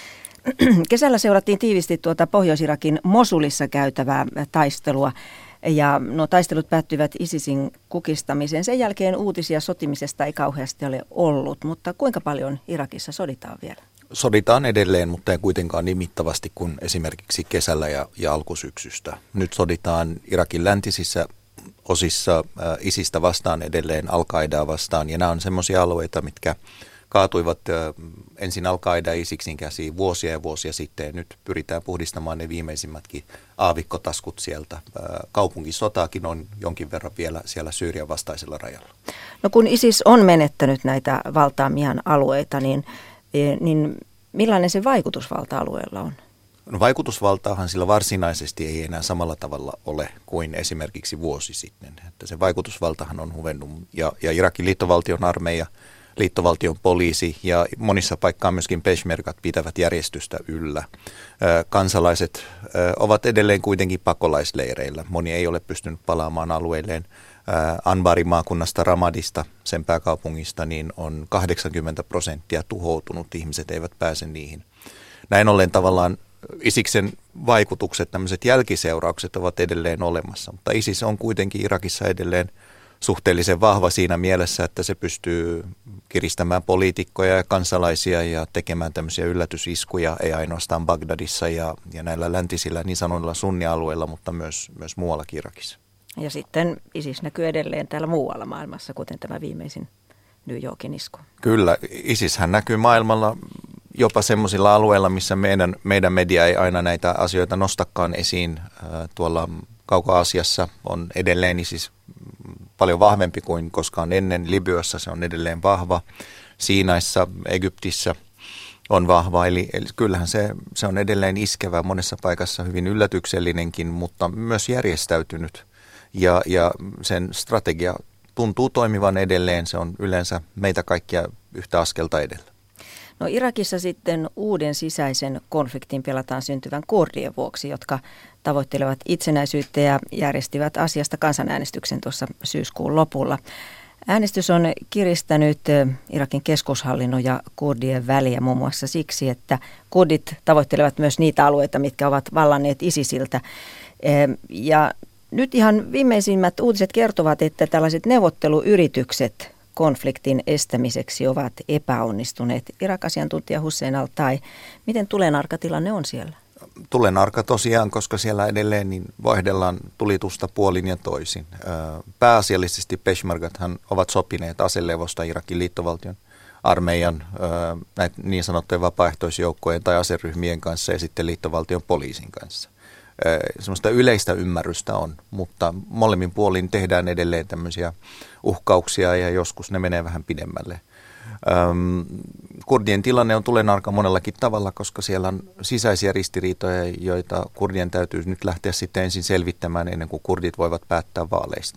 Kesällä seurattiin tiivisti tuota Pohjois-Irakin Mosulissa käytävää taistelua. Ja nuo taistelut päättyivät ISISin kukistamiseen. Sen jälkeen uutisia sotimisesta ei kauheasti ole ollut, mutta kuinka paljon Irakissa soditaan vielä?
Soditaan edelleen, mutta ei kuitenkaan niin mittavasti kuin esimerkiksi kesällä ja, ja alkusyksystä. Nyt soditaan Irakin läntisissä osissa äh, ISISistä vastaan edelleen, Al-Qaidaa vastaan, ja nämä on semmoisia alueita, mitkä kaatuivat äh, ensin Al-Qaida ISISin käsiin vuosia ja vuosia sitten, ja nyt pyritään puhdistamaan ne viimeisimmätkin aavikkotaskut sieltä. Äh, kaupunkisotaakin on jonkin verran vielä siellä Syyrian vastaisella rajalla.
No kun ISIS on menettänyt näitä valtaamiaan alueita, niin, niin millainen se vaikutusvalta alueella on?
No vaikutusvaltaahan sillä varsinaisesti ei enää samalla tavalla ole kuin esimerkiksi vuosi sitten. Että se vaikutusvaltahan on huvennut, ja, ja Irakin liittovaltion armeija, liittovaltion poliisi ja monissa paikkaa myöskin peshmergat pitävät järjestystä yllä. Kansalaiset ovat edelleen kuitenkin pakolaisleireillä. Moni ei ole pystynyt palaamaan alueilleen. Anbarin maakunnasta Ramadista, sen pääkaupungista, niin on kahdeksankymmentä prosenttia tuhoutunut. Ihmiset eivät pääse niihin. Näin ollen tavallaan Isiksen vaikutukset, tämmöiset jälkiseuraukset ovat edelleen olemassa, mutta ISIS on kuitenkin Irakissa edelleen suhteellisen vahva siinä mielessä, että se pystyy kiristämään poliitikkoja ja kansalaisia ja tekemään tämmöisiä yllätysiskuja, ei ainoastaan Bagdadissa ja, ja näillä läntisillä niin sanoilla sunnialueilla, mutta myös, myös muuallakin Irakissa.
Ja sitten ISIS näkyy edelleen täällä muualla maailmassa, kuten tämä viimeisin New Yorkin isku.
Kyllä, ISIShän näkyy maailmalla jopa semmoisilla alueilla, missä meidän, meidän media ei aina näitä asioita nostakaan esiin. Tuolla Kauko-Aasiassa on edelleen ISIS paljon vahvempi kuin koskaan ennen. Libyassa se on edelleen vahva. Siinaissa, Egyptissä on vahva. Eli, eli kyllähän se, se on edelleen iskevä, monessa paikassa hyvin yllätyksellinenkin, mutta myös järjestäytynyt. Ja, ja sen strategia tuntuu toimivan edelleen. Se on yleensä meitä kaikkia yhtä askelta edellä.
No Irakissa sitten uuden sisäisen konfliktin pelataan syntyvän kurdien vuoksi, jotka tavoittelevat itsenäisyyttä ja järjestivät asiasta kansanäänestyksen tuossa syyskuun lopulla. Äänestys on kiristänyt Irakin keskushallinnon ja kurdien väliä muun muassa siksi, että kurdit tavoittelevat myös niitä alueita, mitkä ovat vallanneet ISISiltä. Ja nyt ihan viimeisimmät uutiset kertovat, että tällaiset neuvotteluyritykset konfliktin estämiseksi ovat epäonnistuneet. Irak-asiantuntija Hussein Al-Taee, miten tulenarka tilanne on siellä?
Tulenarka tosiaan, koska siellä edelleen niin vaihdellaan tulitusta puolin ja toisin. Pääasiallisesti peshmergathan ovat sopineet aselevosta Irakin liittovaltion armeijan näitä niin sanottujen vapaaehtoisjoukkojen tai aseryhmien kanssa ja sitten liittovaltion poliisin kanssa. Semmoista yleistä ymmärrystä on, mutta molemmin puolin tehdään edelleen tämmöisiä uhkauksia ja joskus ne menee vähän pidemmälle. Öm, kurdien tilanne on tulenarka monellakin tavalla, koska siellä on sisäisiä ristiriitoja, joita kurdien täytyy nyt lähteä sitten ensin selvittämään ennen kuin kurdit voivat päättää vaaleista.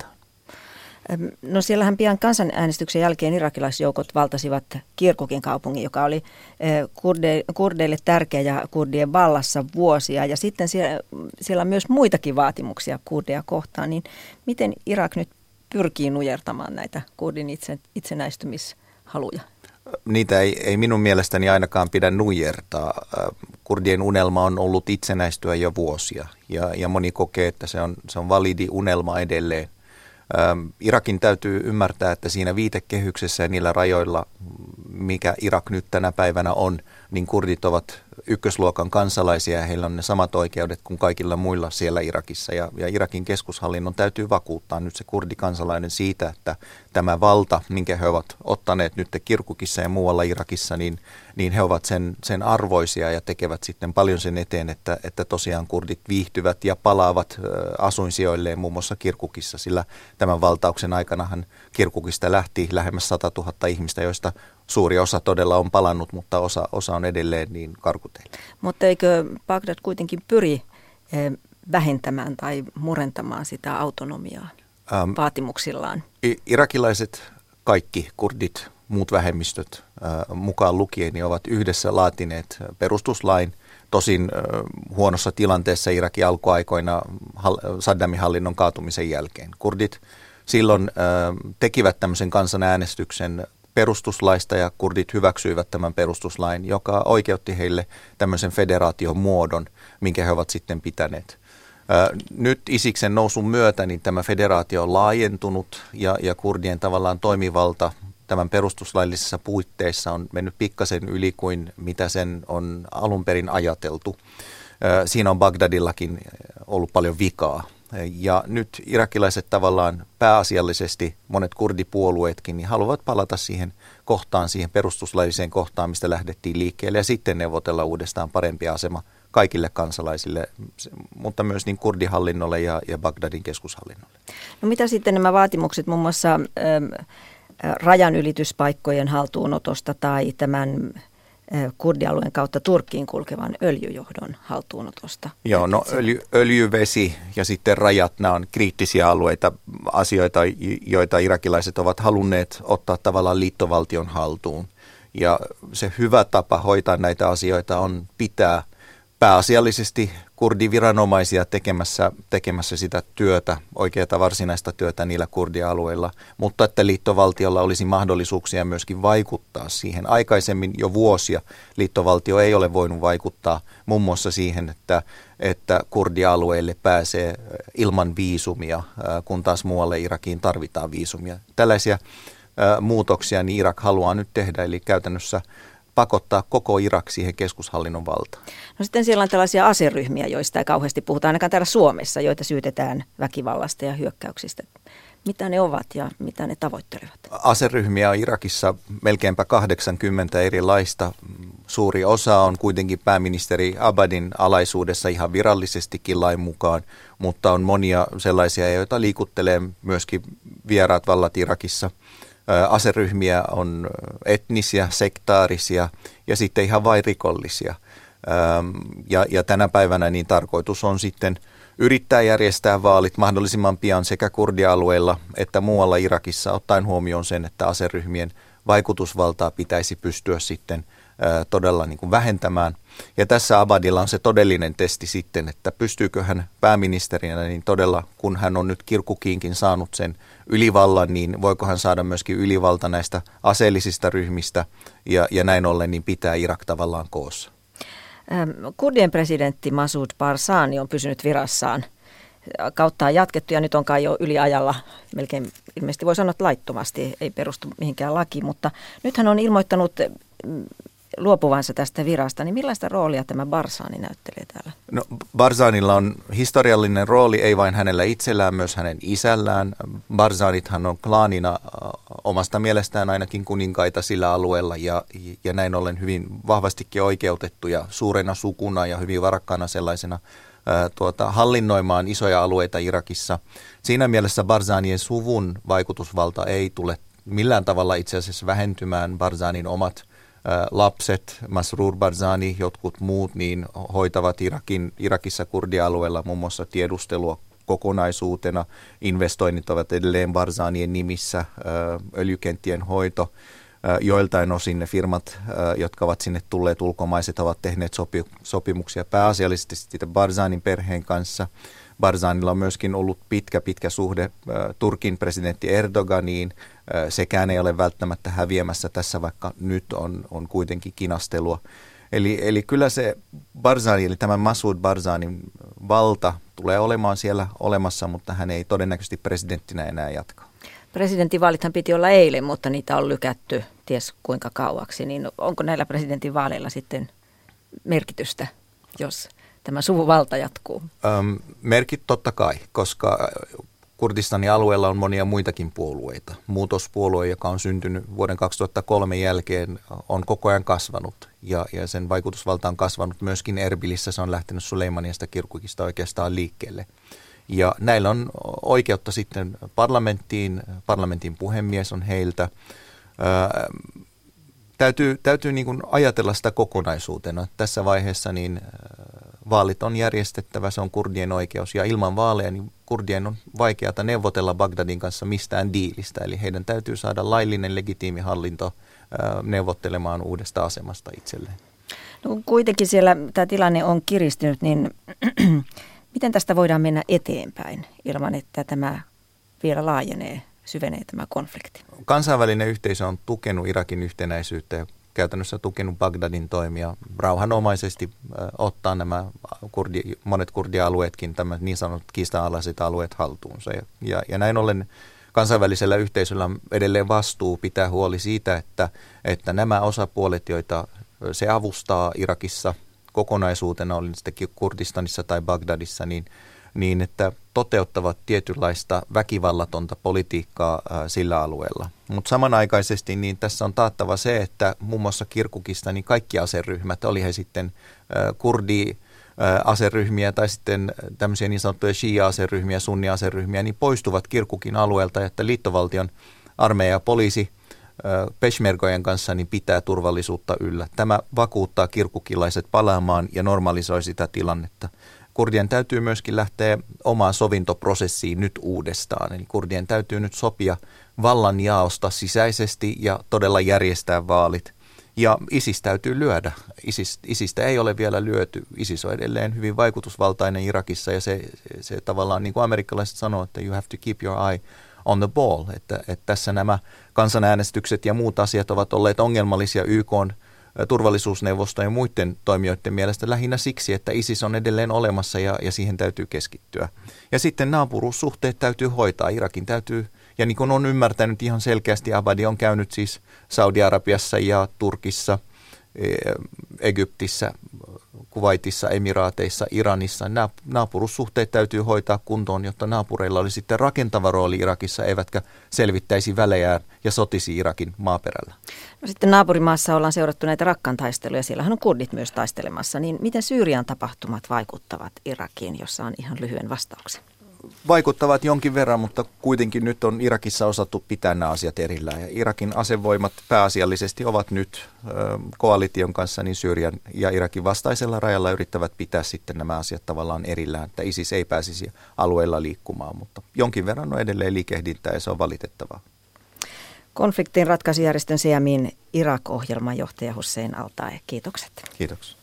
No siellähän pian kansanäänestyksen jälkeen irakilaisjoukot valtasivat Kirkukin kaupungin, joka oli kurde, kurdeille tärkeä ja kurdien vallassa vuosia. Ja sitten siellä, siellä on myös muitakin vaatimuksia kurdeja kohtaan. Niin miten Irak nyt pyrkii nujertamaan näitä kurdin itse, itsenäistymishaluja?
Niitä ei, ei minun mielestäni ainakaan pidä nujertaa. Kurdien unelma on ollut itsenäistyä jo vuosia ja, ja moni kokee, että se on, se on validi unelma edelleen. Irakin täytyy ymmärtää, että siinä viitekehyksessä ja niillä rajoilla, mikä Irak nyt tänä päivänä on, niin kurdit ovat ykkösluokan kansalaisia ja heillä on ne samat oikeudet kuin kaikilla muilla siellä Irakissa. Ja, ja Irakin keskushallinnon täytyy vakuuttaa nyt se kurdikansalainen siitä, että tämä valta, minkä he ovat ottaneet nyt Kirkukissa ja muualla Irakissa, niin, niin he ovat sen, sen arvoisia ja tekevät sitten paljon sen eteen, että, että tosiaan kurdit viihtyvät ja palaavat asuinsijoilleen muun muassa Kirkukissa, sillä tämän valtauksen aikanahan Kirkukista lähti lähemmäs sata tuhatta ihmistä, joista suuri osa todella on palannut, mutta osa, osa on edelleen niin karkuteilla.
Mutta eikö Bagdad kuitenkin pyri vähentämään tai murentamaan sitä autonomiaa ähm, vaatimuksillaan?
Irakilaiset, kaikki kurdit, muut vähemmistöt äh, mukaan lukien, niin ovat yhdessä laatineet perustuslain, tosin huonossa tilanteessa Irakin alkuaikoina Saddamin hallinnon kaatumisen jälkeen. Kurdit silloin tekivät tämmöisen kansanäänestyksen perustuslaista ja kurdit hyväksyivät tämän perustuslain, joka oikeutti heille tämmöisen federaation muodon, minkä he ovat sitten pitäneet. Nyt Isiksen nousun myötä niin tämä federaatio on laajentunut ja, ja kurdien tavallaan toimivalta tämän perustuslaillisissa puitteissa on mennyt pikkasen yli kuin mitä sen on alun perin ajateltu. Siinä on Bagdadillakin ollut paljon vikaa. Ja nyt irakilaiset tavallaan pääasiallisesti, monet kurdipuolueetkin, niin haluavat palata siihen kohtaan, siihen perustuslailliseen kohtaan, mistä lähdettiin liikkeelle ja sitten neuvotella uudestaan parempi asema kaikille kansalaisille, mutta myös niin kurdihallinnolle ja, ja Bagdadin keskushallinnolle.
No mitä sitten nämä vaatimukset muun muassa ähm, rajanylityspaikkojen haltuunotosta tai tämän kurdialueen kautta Turkkiin kulkevan öljyjohdon haltuunotosta?
Joo, no öljy, öljyvesi ja sitten rajat, nämä on kriittisiä alueita, asioita, joita irakilaiset ovat halunneet ottaa tavallaan liittovaltion haltuun. Ja se hyvä tapa hoitaa näitä asioita on pitää pääasiallisesti kurdiviranomaisia tekemässä, tekemässä sitä työtä, oikeata varsinaista työtä niillä kurdialueilla, mutta että liittovaltiolla olisi mahdollisuuksia myöskin vaikuttaa siihen. Aikaisemmin jo vuosia liittovaltio ei ole voinut vaikuttaa muun muassa siihen, että, että kurdialueille pääsee ilman viisumia, kun taas muualle Irakiin tarvitaan viisumia. Tällaisia muutoksia niin Irak haluaa nyt tehdä, eli käytännössä pakottaa koko Irak siihen keskushallinnon valtaan.
No sitten siellä on tällaisia aseryhmiä, joista ei kauheasti puhuta, ainakaan täällä Suomessa, joita syytetään väkivallasta ja hyökkäyksistä. Mitä ne ovat ja mitä ne tavoittelevat?
Aseryhmiä on Irakissa melkeinpä kahdeksankymmentä erilaista. Suuri osa on kuitenkin pääministeri Abadin alaisuudessa ihan virallisestikin lain mukaan, mutta on monia sellaisia, joita liikuttelee myöskin vieraat vallat Irakissa. Aseryhmiä on etnisiä, sektaarisia ja sitten ihan vain rikollisia. Ja, ja tänä päivänä niin tarkoitus on sitten yrittää järjestää vaalit mahdollisimman pian sekä kurdialueilla että muualla Irakissa, ottaen huomioon sen, että aseryhmien vaikutusvaltaa pitäisi pystyä sitten todella niin kuin vähentämään. Ja tässä Abadilla on se todellinen testi sitten, että pystyykö hän pääministerinä, niin todella kun hän on nyt Kirkukiinkin saanut sen ylivallan, niin voiko hän saada myöskin ylivalta näistä aseellisista ryhmistä ja, ja näin ollen niin pitää Irak tavallaan koossa.
Kurdien presidentti Masoud Barzani on pysynyt virassaan. Kautta on jatkettu ja nyt on kai jo yliajalla, melkein ilmeisesti voi sanoa, että laittomasti, ei perustu mihinkään lakiin, mutta nyt hän on ilmoittanut luopuvansa tästä virasta, niin millaista roolia tämä Barzani näyttelee täällä?
No, Barzanilla on historiallinen rooli, ei vain hänellä itsellään, myös hänen isällään. Barzanithan on klaanina omasta mielestään ainakin kuninkaita sillä alueella ja, ja näin ollen hyvin vahvastikin oikeutettuja suurena sukuna ja hyvin varakkaana sellaisena ää, tuota, hallinnoimaan isoja alueita Irakissa. Siinä mielessä Barzanien suvun vaikutusvalta ei tule millään tavalla itse asiassa vähentymään. Barzanin omat lapset, Masroor Barzani, jotkut muut, niin hoitavat Irakin, Irakissa kurdialueella muun muassa tiedustelua kokonaisuutena. Investoinnit ovat edelleen Barzanien nimissä, öljykenttien hoito. Joiltain osin ne firmat, jotka ovat sinne tulleet ulkomaiset, ovat tehneet sopi, sopimuksia pääasiallisesti sitten Barzanin perheen kanssa. Barzanilla on myöskin ollut pitkä, pitkä suhde äh, Turkin presidentti Erdoganiin. Äh, sekään ei ole välttämättä häviämässä tässä, vaikka nyt on, on kuitenkin kinastelua. Eli, eli kyllä se Barzani, eli tämä Masoud Barzanin valta tulee olemaan siellä olemassa, mutta hän ei todennäköisesti presidenttinä enää jatka.
Presidentinvaalithan piti olla eilen, mutta niitä on lykätty ties kuinka kauaksi. Niin onko näillä presidentinvaaleilla sitten merkitystä, jos tämä suvuvalta jatkuu?
Öm, merkit totta kai, koska Kurdistanin alueella on monia muitakin puolueita. Muutospuolue, joka on syntynyt vuoden kaksituhattakolme jälkeen, on koko ajan kasvanut ja, ja sen vaikutusvalta on kasvanut myöskin Erbilissä. Se on lähtenyt Suleimaniasta, Kirkukista oikeastaan liikkeelle. Ja näillä on oikeutta sitten parlamenttiin, parlamentin puhemies on heiltä. Öö, täytyy täytyy niin kuin ajatella sitä kokonaisuutena. Tässä vaiheessa niin vaalit on järjestettävä, se on kurdien oikeus, ja ilman vaaleja niin kurdien on vaikeata neuvotella Bagdadin kanssa mistään diilistä, eli heidän täytyy saada laillinen, legitiimi hallinto neuvottelemaan uudesta asemasta itselleen.
No, kuitenkin siellä tämä tilanne on kiristynyt, niin miten tästä voidaan mennä eteenpäin ilman, että tämä vielä laajenee, syvenee tämä konflikti?
Kansainvälinen yhteisö on tukenut Irakin yhtenäisyyttä ja käytännössä tukenut Bagdadin toimia rauhanomaisesti äh, ottaa nämä kurdi, monet kurdialueetkin, tämä niin sanotut kiistanalaiset alueet haltuunsa. Ja, ja, ja näin ollen kansainvälisellä yhteisöllä on edelleen vastuu pitää huoli siitä, että, että nämä osapuolet, joita se avustaa Irakissa kokonaisuutena, oli sitten Kurdistanissa tai Bagdadissa, niin, niin että toteuttavat tietynlaista väkivallatonta politiikkaa ää, sillä alueella. Mutta samanaikaisesti niin tässä on taattava se, että muun muassa Kirkukista niin kaikki aseryhmät, oli he sitten ää, kurdi aseryhmiä tai sitten tämmöisiä niin sanottuja shia-aseryhmiä, sunni-aseryhmiä, niin poistuvat Kirkukin alueelta, että liittovaltion armeija ja poliisi peshmergojen kanssa niin pitää turvallisuutta yllä. Tämä vakuuttaa kirkukilaiset palaamaan ja normalisoi sitä tilannetta. Kurdien täytyy myöskin lähteä omaan sovintoprosessiin nyt uudestaan. Eli kurdien täytyy nyt sopia vallanjaosta sisäisesti ja todella järjestää vaalit. Ja ISIS täytyy lyödä. ISIS, ISISistä ei ole vielä lyöty. ISIS on edelleen hyvin vaikutusvaltainen Irakissa ja se, se tavallaan, niin kuin amerikkalaiset sanoo, että you have to keep your eye on the ball. Että, että tässä nämä kansanäänestykset ja muut asiat ovat olleet ongelmallisia Y K:n turvallisuusneuvoston ja muiden toimijoiden mielestä lähinnä siksi, että ISIS on edelleen olemassa ja, ja siihen täytyy keskittyä. Ja sitten naapuruussuhteet täytyy hoitaa. Irakin täytyy, ja niin kuin on ymmärtänyt ihan selkeästi, Abadi on käynyt siis Saudi-Arabiassa ja Turkissa, Egyptissä, Kuwaitissa, Emiraateissa, Iranissa. Nämä naapurussuhteet täytyy hoitaa kuntoon, jotta naapureilla oli sitten rakentava rooli Irakissa, eivätkä selvittäisi välejään ja sotisi Irakin maaperällä.
No sitten naapurimaassa ollaan seurattu näitä rakkantaisteluja. Siellähän on kurdit myös taistelemassa. Niin miten Syyrian tapahtumat vaikuttavat Irakiin, jossa on ihan lyhyen vastauksen?
Vaikuttavat jonkin verran, mutta kuitenkin nyt on Irakissa osattu pitää nämä asiat erillään. Ja Irakin asevoimat pääasiallisesti ovat nyt ö, koalition kanssa niin Syyrian ja Irakin vastaisella rajalla yrittävät pitää sitten nämä asiat tavallaan erillään, että ISIS ei pääsisi alueella liikkumaan, mutta jonkin verran on edelleen liikehdintää ja se on valitettavaa.
Konfliktin ratkaisujärjestön Seamin Irak-ohjelman johtaja Hussein Al-Tae. Kiitokset.
Kiitoksia.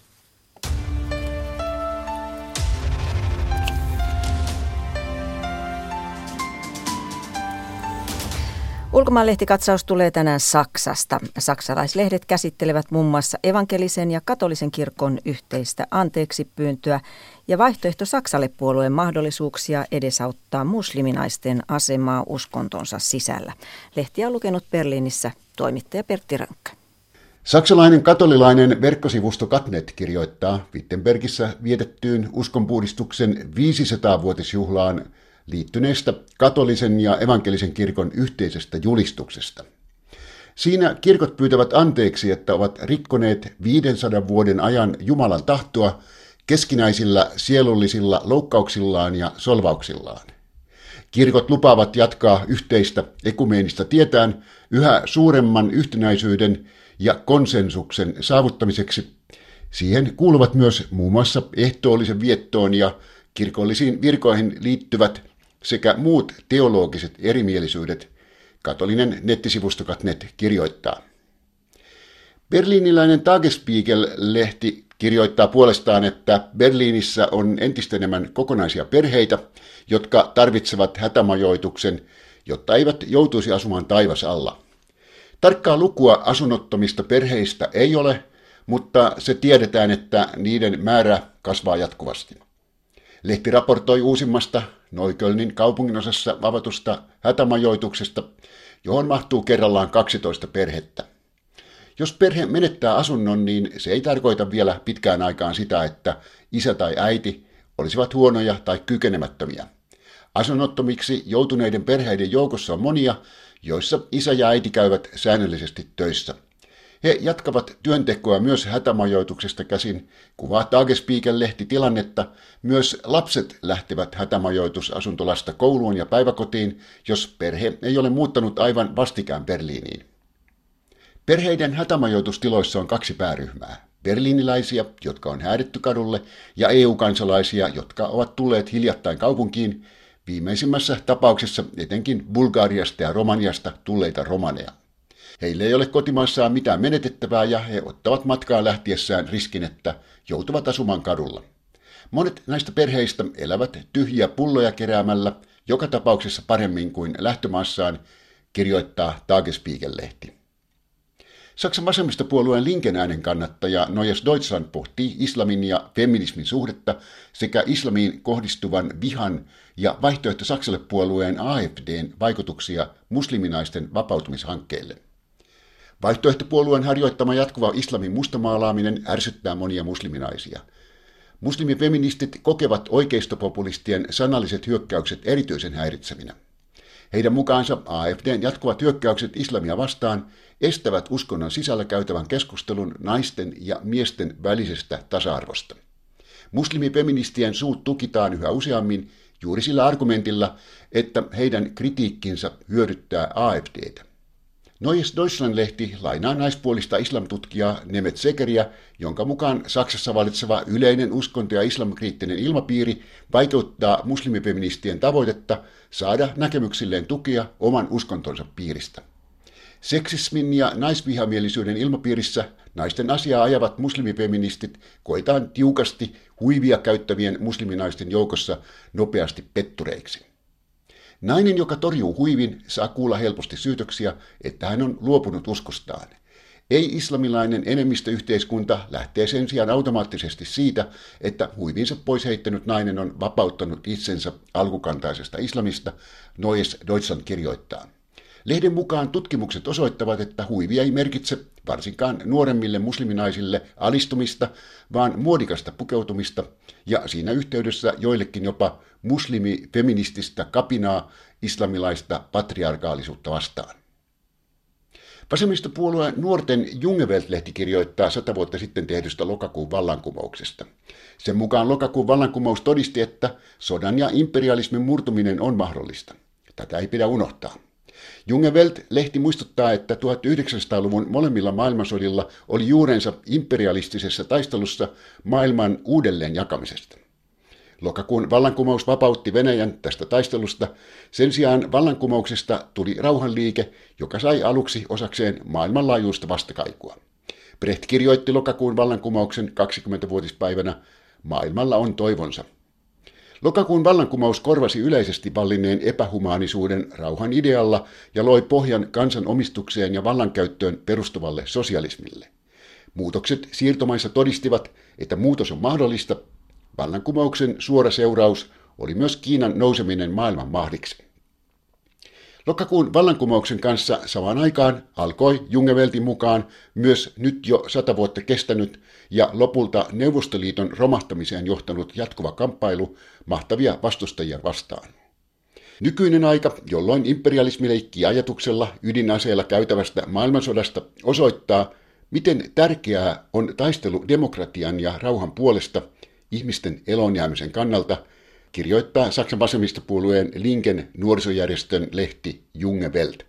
Ulkomaanlehtikatsaus tulee tänään Saksasta. Saksalaislehdet käsittelevät muun muassa evankelisen ja katolisen kirkon yhteistä anteeksipyyntöä ja vaihtoehto Saksalle puolueen mahdollisuuksia edesauttaa musliminaisten asemaa uskontonsa sisällä. Lehtiä on lukenut Berliinissä toimittaja Pertti Rönkkö.
Saksalainen katolilainen verkkosivusto Katnet kirjoittaa Wittenbergissä vietettyyn uskonpuhdistuksen viisisataa-vuotisjuhlaan liittyneestä katolisen ja evankelisen kirkon yhteisestä julistuksesta. Siinä kirkot pyytävät anteeksi, että ovat rikkoneet viidensadan vuoden ajan Jumalan tahtoa keskinäisillä sielullisilla loukkauksillaan ja solvauksillaan. Kirkot lupaavat jatkaa yhteistä ekumeenista tietään yhä suuremman yhtenäisyyden ja konsensuksen saavuttamiseksi. Siihen kuuluvat myös muun muassa ehtoollisen viettoon ja kirkollisiin virkoihin liittyvät sekä muut teologiset erimielisyydet, katolinen nettisivusto Katnet kirjoittaa. Berliiniläinen Tagesspiegel-lehti kirjoittaa puolestaan, että Berliinissä on entistä enemmän kokonaisia perheitä, jotka tarvitsevat hätämajoituksen, jotta eivät joutuisi asumaan taivas alla. Tarkkaa lukua asunnottomista perheistä ei ole, mutta se tiedetään, että niiden määrä kasvaa jatkuvasti. Lehti raportoi uusimmasta Neuköllnin kaupunginosassa avatusta hätämajoituksesta, johon mahtuu kerrallaan kaksitoista perhettä. Jos perhe menettää asunnon, niin se ei tarkoita vielä pitkään aikaan sitä, että isä tai äiti olisivat huonoja tai kykenemättömiä. Asunnottomiksi joutuneiden perheiden joukossa on monia, joissa isä ja äiti käyvät säännöllisesti töissä. He jatkavat työntekoa myös hätämajoituksesta käsin. Kuvaa Tagesspiegel-lehti tilannetta. Myös lapset lähtevät hätämajoitusasuntolasta kouluun ja päiväkotiin, jos perhe ei ole muuttanut aivan vastikään Berliiniin. Perheiden hätämajoitustiloissa on kaksi pääryhmää. Berliiniläisiä, jotka on häädetty kadulle, ja E U-kansalaisia, jotka ovat tulleet hiljattain kaupunkiin, viimeisimmässä tapauksessa etenkin Bulgariasta ja Romaniasta tulleita romaneja. Heille ei ole kotimaassaan mitään menetettävää ja he ottavat matkaa lähtiessään riskin, että joutuvat asumaan kadulla. Monet näistä perheistä elävät tyhjiä pulloja keräämällä, joka tapauksessa paremmin kuin lähtömaassaan, kirjoittaa Tagesspiegel-lehti. Saksan vasemmistopuolueen Linken äänen kannattaja Neues Deutschland pohtii islamin ja feminismin suhdetta sekä islamiin kohdistuvan vihan ja vaihtoehto Saksalle puolueen A F D:n vaikutuksia musliminaisten vapautumishankkeille. Vaihtoehtopuolueen harjoittama jatkuva islamin mustamaalaaminen ärsyttää monia musliminaisia. Muslimifeministit kokevat oikeistopopulistien sanalliset hyökkäykset erityisen häiritsevinä. Heidän mukaansa A F D:n jatkuvat hyökkäykset islamia vastaan estävät uskonnon sisällä käytävän keskustelun naisten ja miesten välisestä tasa-arvosta. Muslimifeministien suut tukitaan yhä useammin juuri sillä argumentilla, että heidän kritiikkinsä hyödyttää A F D:tä. Neues Deutschland-lehti lainaa naispuolista islamtutkijaa Nemet Sekeriä, jonka mukaan Saksassa valitseva yleinen uskonto- ja islamkriittinen ilmapiiri vaikeuttaa muslimifeministien tavoitetta saada näkemyksilleen tukea oman uskontonsa piiristä. Seksismin ja naisvihamielisyyden ilmapiirissä naisten asiaa ajavat muslimifeministit koetaan tiukasti huivia käyttävien musliminaisten joukossa nopeasti pettureiksi. Nainen, joka torjuu huivin, saa kuulla helposti syytöksiä, että hän on luopunut uskostaan. Ei-islamilainen enemmistöyhteiskunta lähtee sen sijaan automaattisesti siitä, että huivinsa pois heittänyt nainen on vapauttanut itsensä alkukantaisesta islamista, Neues Deutschland kirjoittaa. Lehden mukaan tutkimukset osoittavat, että huivi ei merkitse varsinkaan nuoremmille musliminaisille alistumista, vaan muodikasta pukeutumista ja siinä yhteydessä joillekin jopa muslimifeminististä kapinaa islamilaista patriarkaalisuutta vastaan. Vasemmistopuolueen nuorten Jungewelt-lehti kirjoittaa sata vuotta sitten tehdystä lokakuun vallankumouksesta. Sen mukaan lokakuun vallankumous todisti, että sodan ja imperialismin murtuminen on mahdollista. Tätä ei pidä unohtaa. Jungewelt-lehti muistuttaa, että tuhatyhdeksänsataaluvun molemmilla maailmansodilla oli juurensa imperialistisessa taistelussa maailman uudelleen jakamisesta. Lokakuun vallankumous vapautti Venäjän tästä taistelusta. Sen sijaan vallankumouksesta tuli rauhanliike, joka sai aluksi osakseen maailmanlaajuista vastakaikua. Brecht kirjoitti lokakuun vallankumouksen kaksikymmentävuotispäivänä "Maailmalla on toivonsa". Lokakuun vallankumous korvasi yleisesti vallinneen epähumaanisuuden rauhan idealla ja loi pohjan kansan omistukseen ja vallankäyttöön perustuvalle sosialismille. Muutokset siirtomaissa todistivat, että muutos on mahdollista. Vallankumouksen suora seuraus oli myös Kiinan nouseminen maailman mahdiksi. Lokakuun vallankumouksen kanssa samaan aikaan alkoi Jungeweltin mukaan myös nyt jo sata vuotta kestänyt ja lopulta Neuvostoliiton romahtamiseen johtanut jatkuva kamppailu mahtavia vastustajia vastaan. Nykyinen aika, jolloin imperialismi leikkii ajatuksella ydinaseella käytävästä maailmansodasta, osoittaa, miten tärkeää on taistelu demokratian ja rauhan puolesta ihmisten elonjäämisen kannalta, kirjoittaa Saksan vasemmistopuolueen Linken nuorisojärjestön lehti Jungewelt.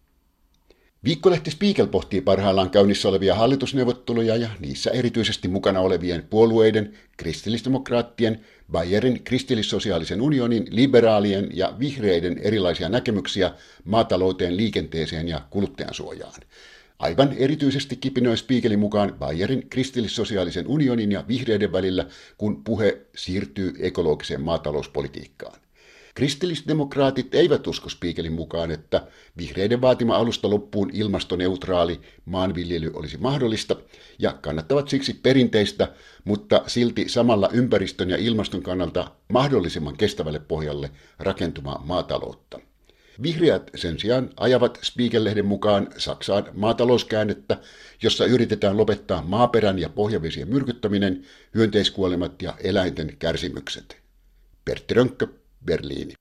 Viikkolehti Spiegel pohtii parhaillaan käynnissä olevia hallitusneuvotteluja ja niissä erityisesti mukana olevien puolueiden, kristillisdemokraattien, Bayerin kristillissosiaalisen unionin, liberaalien ja vihreiden erilaisia näkemyksiä maatalouteen, liikenteeseen ja kuluttajansuojaan. Aivan erityisesti kipinöi Spiegelin mukaan Bayerin kristillissosiaalisen unionin ja vihreiden välillä, kun puhe siirtyy ekologiseen maatalouspolitiikkaan. Kristillisdemokraatit eivät usko Spiegelin mukaan, että vihreiden vaatima alusta loppuun ilmastoneutraali maanviljely olisi mahdollista ja kannattavat siksi perinteistä, mutta silti samalla ympäristön ja ilmaston kannalta mahdollisimman kestävälle pohjalle rakentuvaa maataloutta. Vihreät sen sijaan ajavat Spiegel-lehden mukaan Saksaan maatalouskäännettä, jossa yritetään lopettaa maaperän ja pohjavesien myrkyttäminen, hyönteiskuolemat ja eläinten kärsimykset. Pertti Rönkkö, Berliini.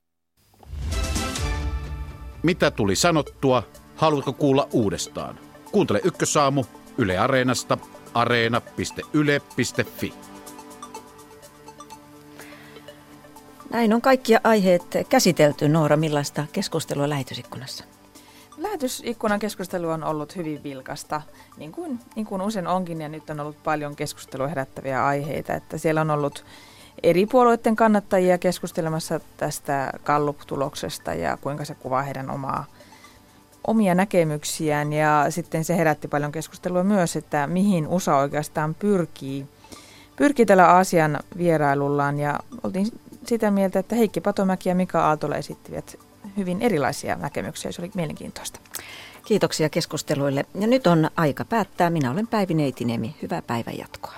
Mitä tuli sanottua? Haluatko kuulla uudestaan? Kuuntele Ykkösaamu Yle Areenasta, areena piste yle piste fi.
Näin on kaikki aiheet käsitelty. Noora, millaista keskustelua lähetysikkunassa?
Lähetysikkunan keskustelu on ollut hyvin vilkasta, niin kuin, niin kuin usein onkin, ja nyt on ollut paljon keskustelua herättäviä aiheita. Että siellä on ollut eri puolueiden kannattajia keskustelemassa tästä Gallup-tuloksesta ja kuinka se kuvaa heidän omaa, omia näkemyksiään ja sitten se herätti paljon keskustelua myös, että mihin U S A oikeastaan pyrkii, pyrkii tällä Aasian vierailullaan ja oltiin sitä mieltä, että Heikki Patomäki ja Mika Aaltola esittivät hyvin erilaisia näkemyksiä. Se oli mielenkiintoista.
Kiitoksia keskusteluille. Ja nyt on aika päättää. Minä olen Päivi Neitiniemi. Hyvää päivän jatkoa.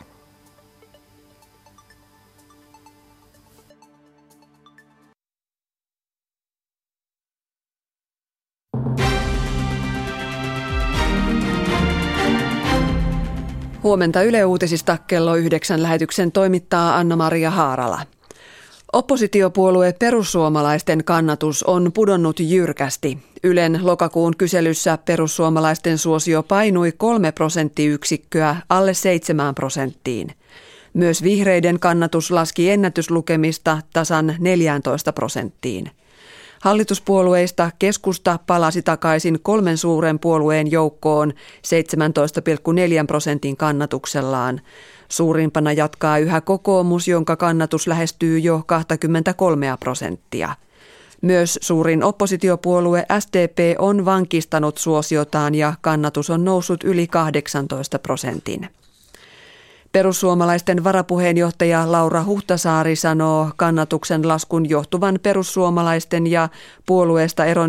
Huomenta Yle Uutisista kello yhdeksän lähetyksen toimittaa Anna-Maria Haarala. Oppositiopuolue Perussuomalaisten kannatus on pudonnut jyrkästi. Ylen lokakuun kyselyssä perussuomalaisten suosio painui kolme prosenttiyksikköä alle seitsemään prosenttiin. Myös vihreiden kannatus laski ennätyslukemista tasan neljätoista prosenttiin. Hallituspuolueista keskusta palasi takaisin kolmen suuren puolueen joukkoon seitsemäntoista pilkku neljä prosentin kannatuksellaan. Suurimpana jatkaa yhä kokoomus, jonka kannatus lähestyy jo kaksikymmentäkolme prosenttia. Myös suurin oppositiopuolue S D P on vankistanut suosiotaan ja kannatus on noussut yli kahdeksantoista prosentin. Perussuomalaisten varapuheenjohtaja Laura Huhtasaari sanoo kannatuksen laskun johtuvan perussuomalaisten ja puolueesta eron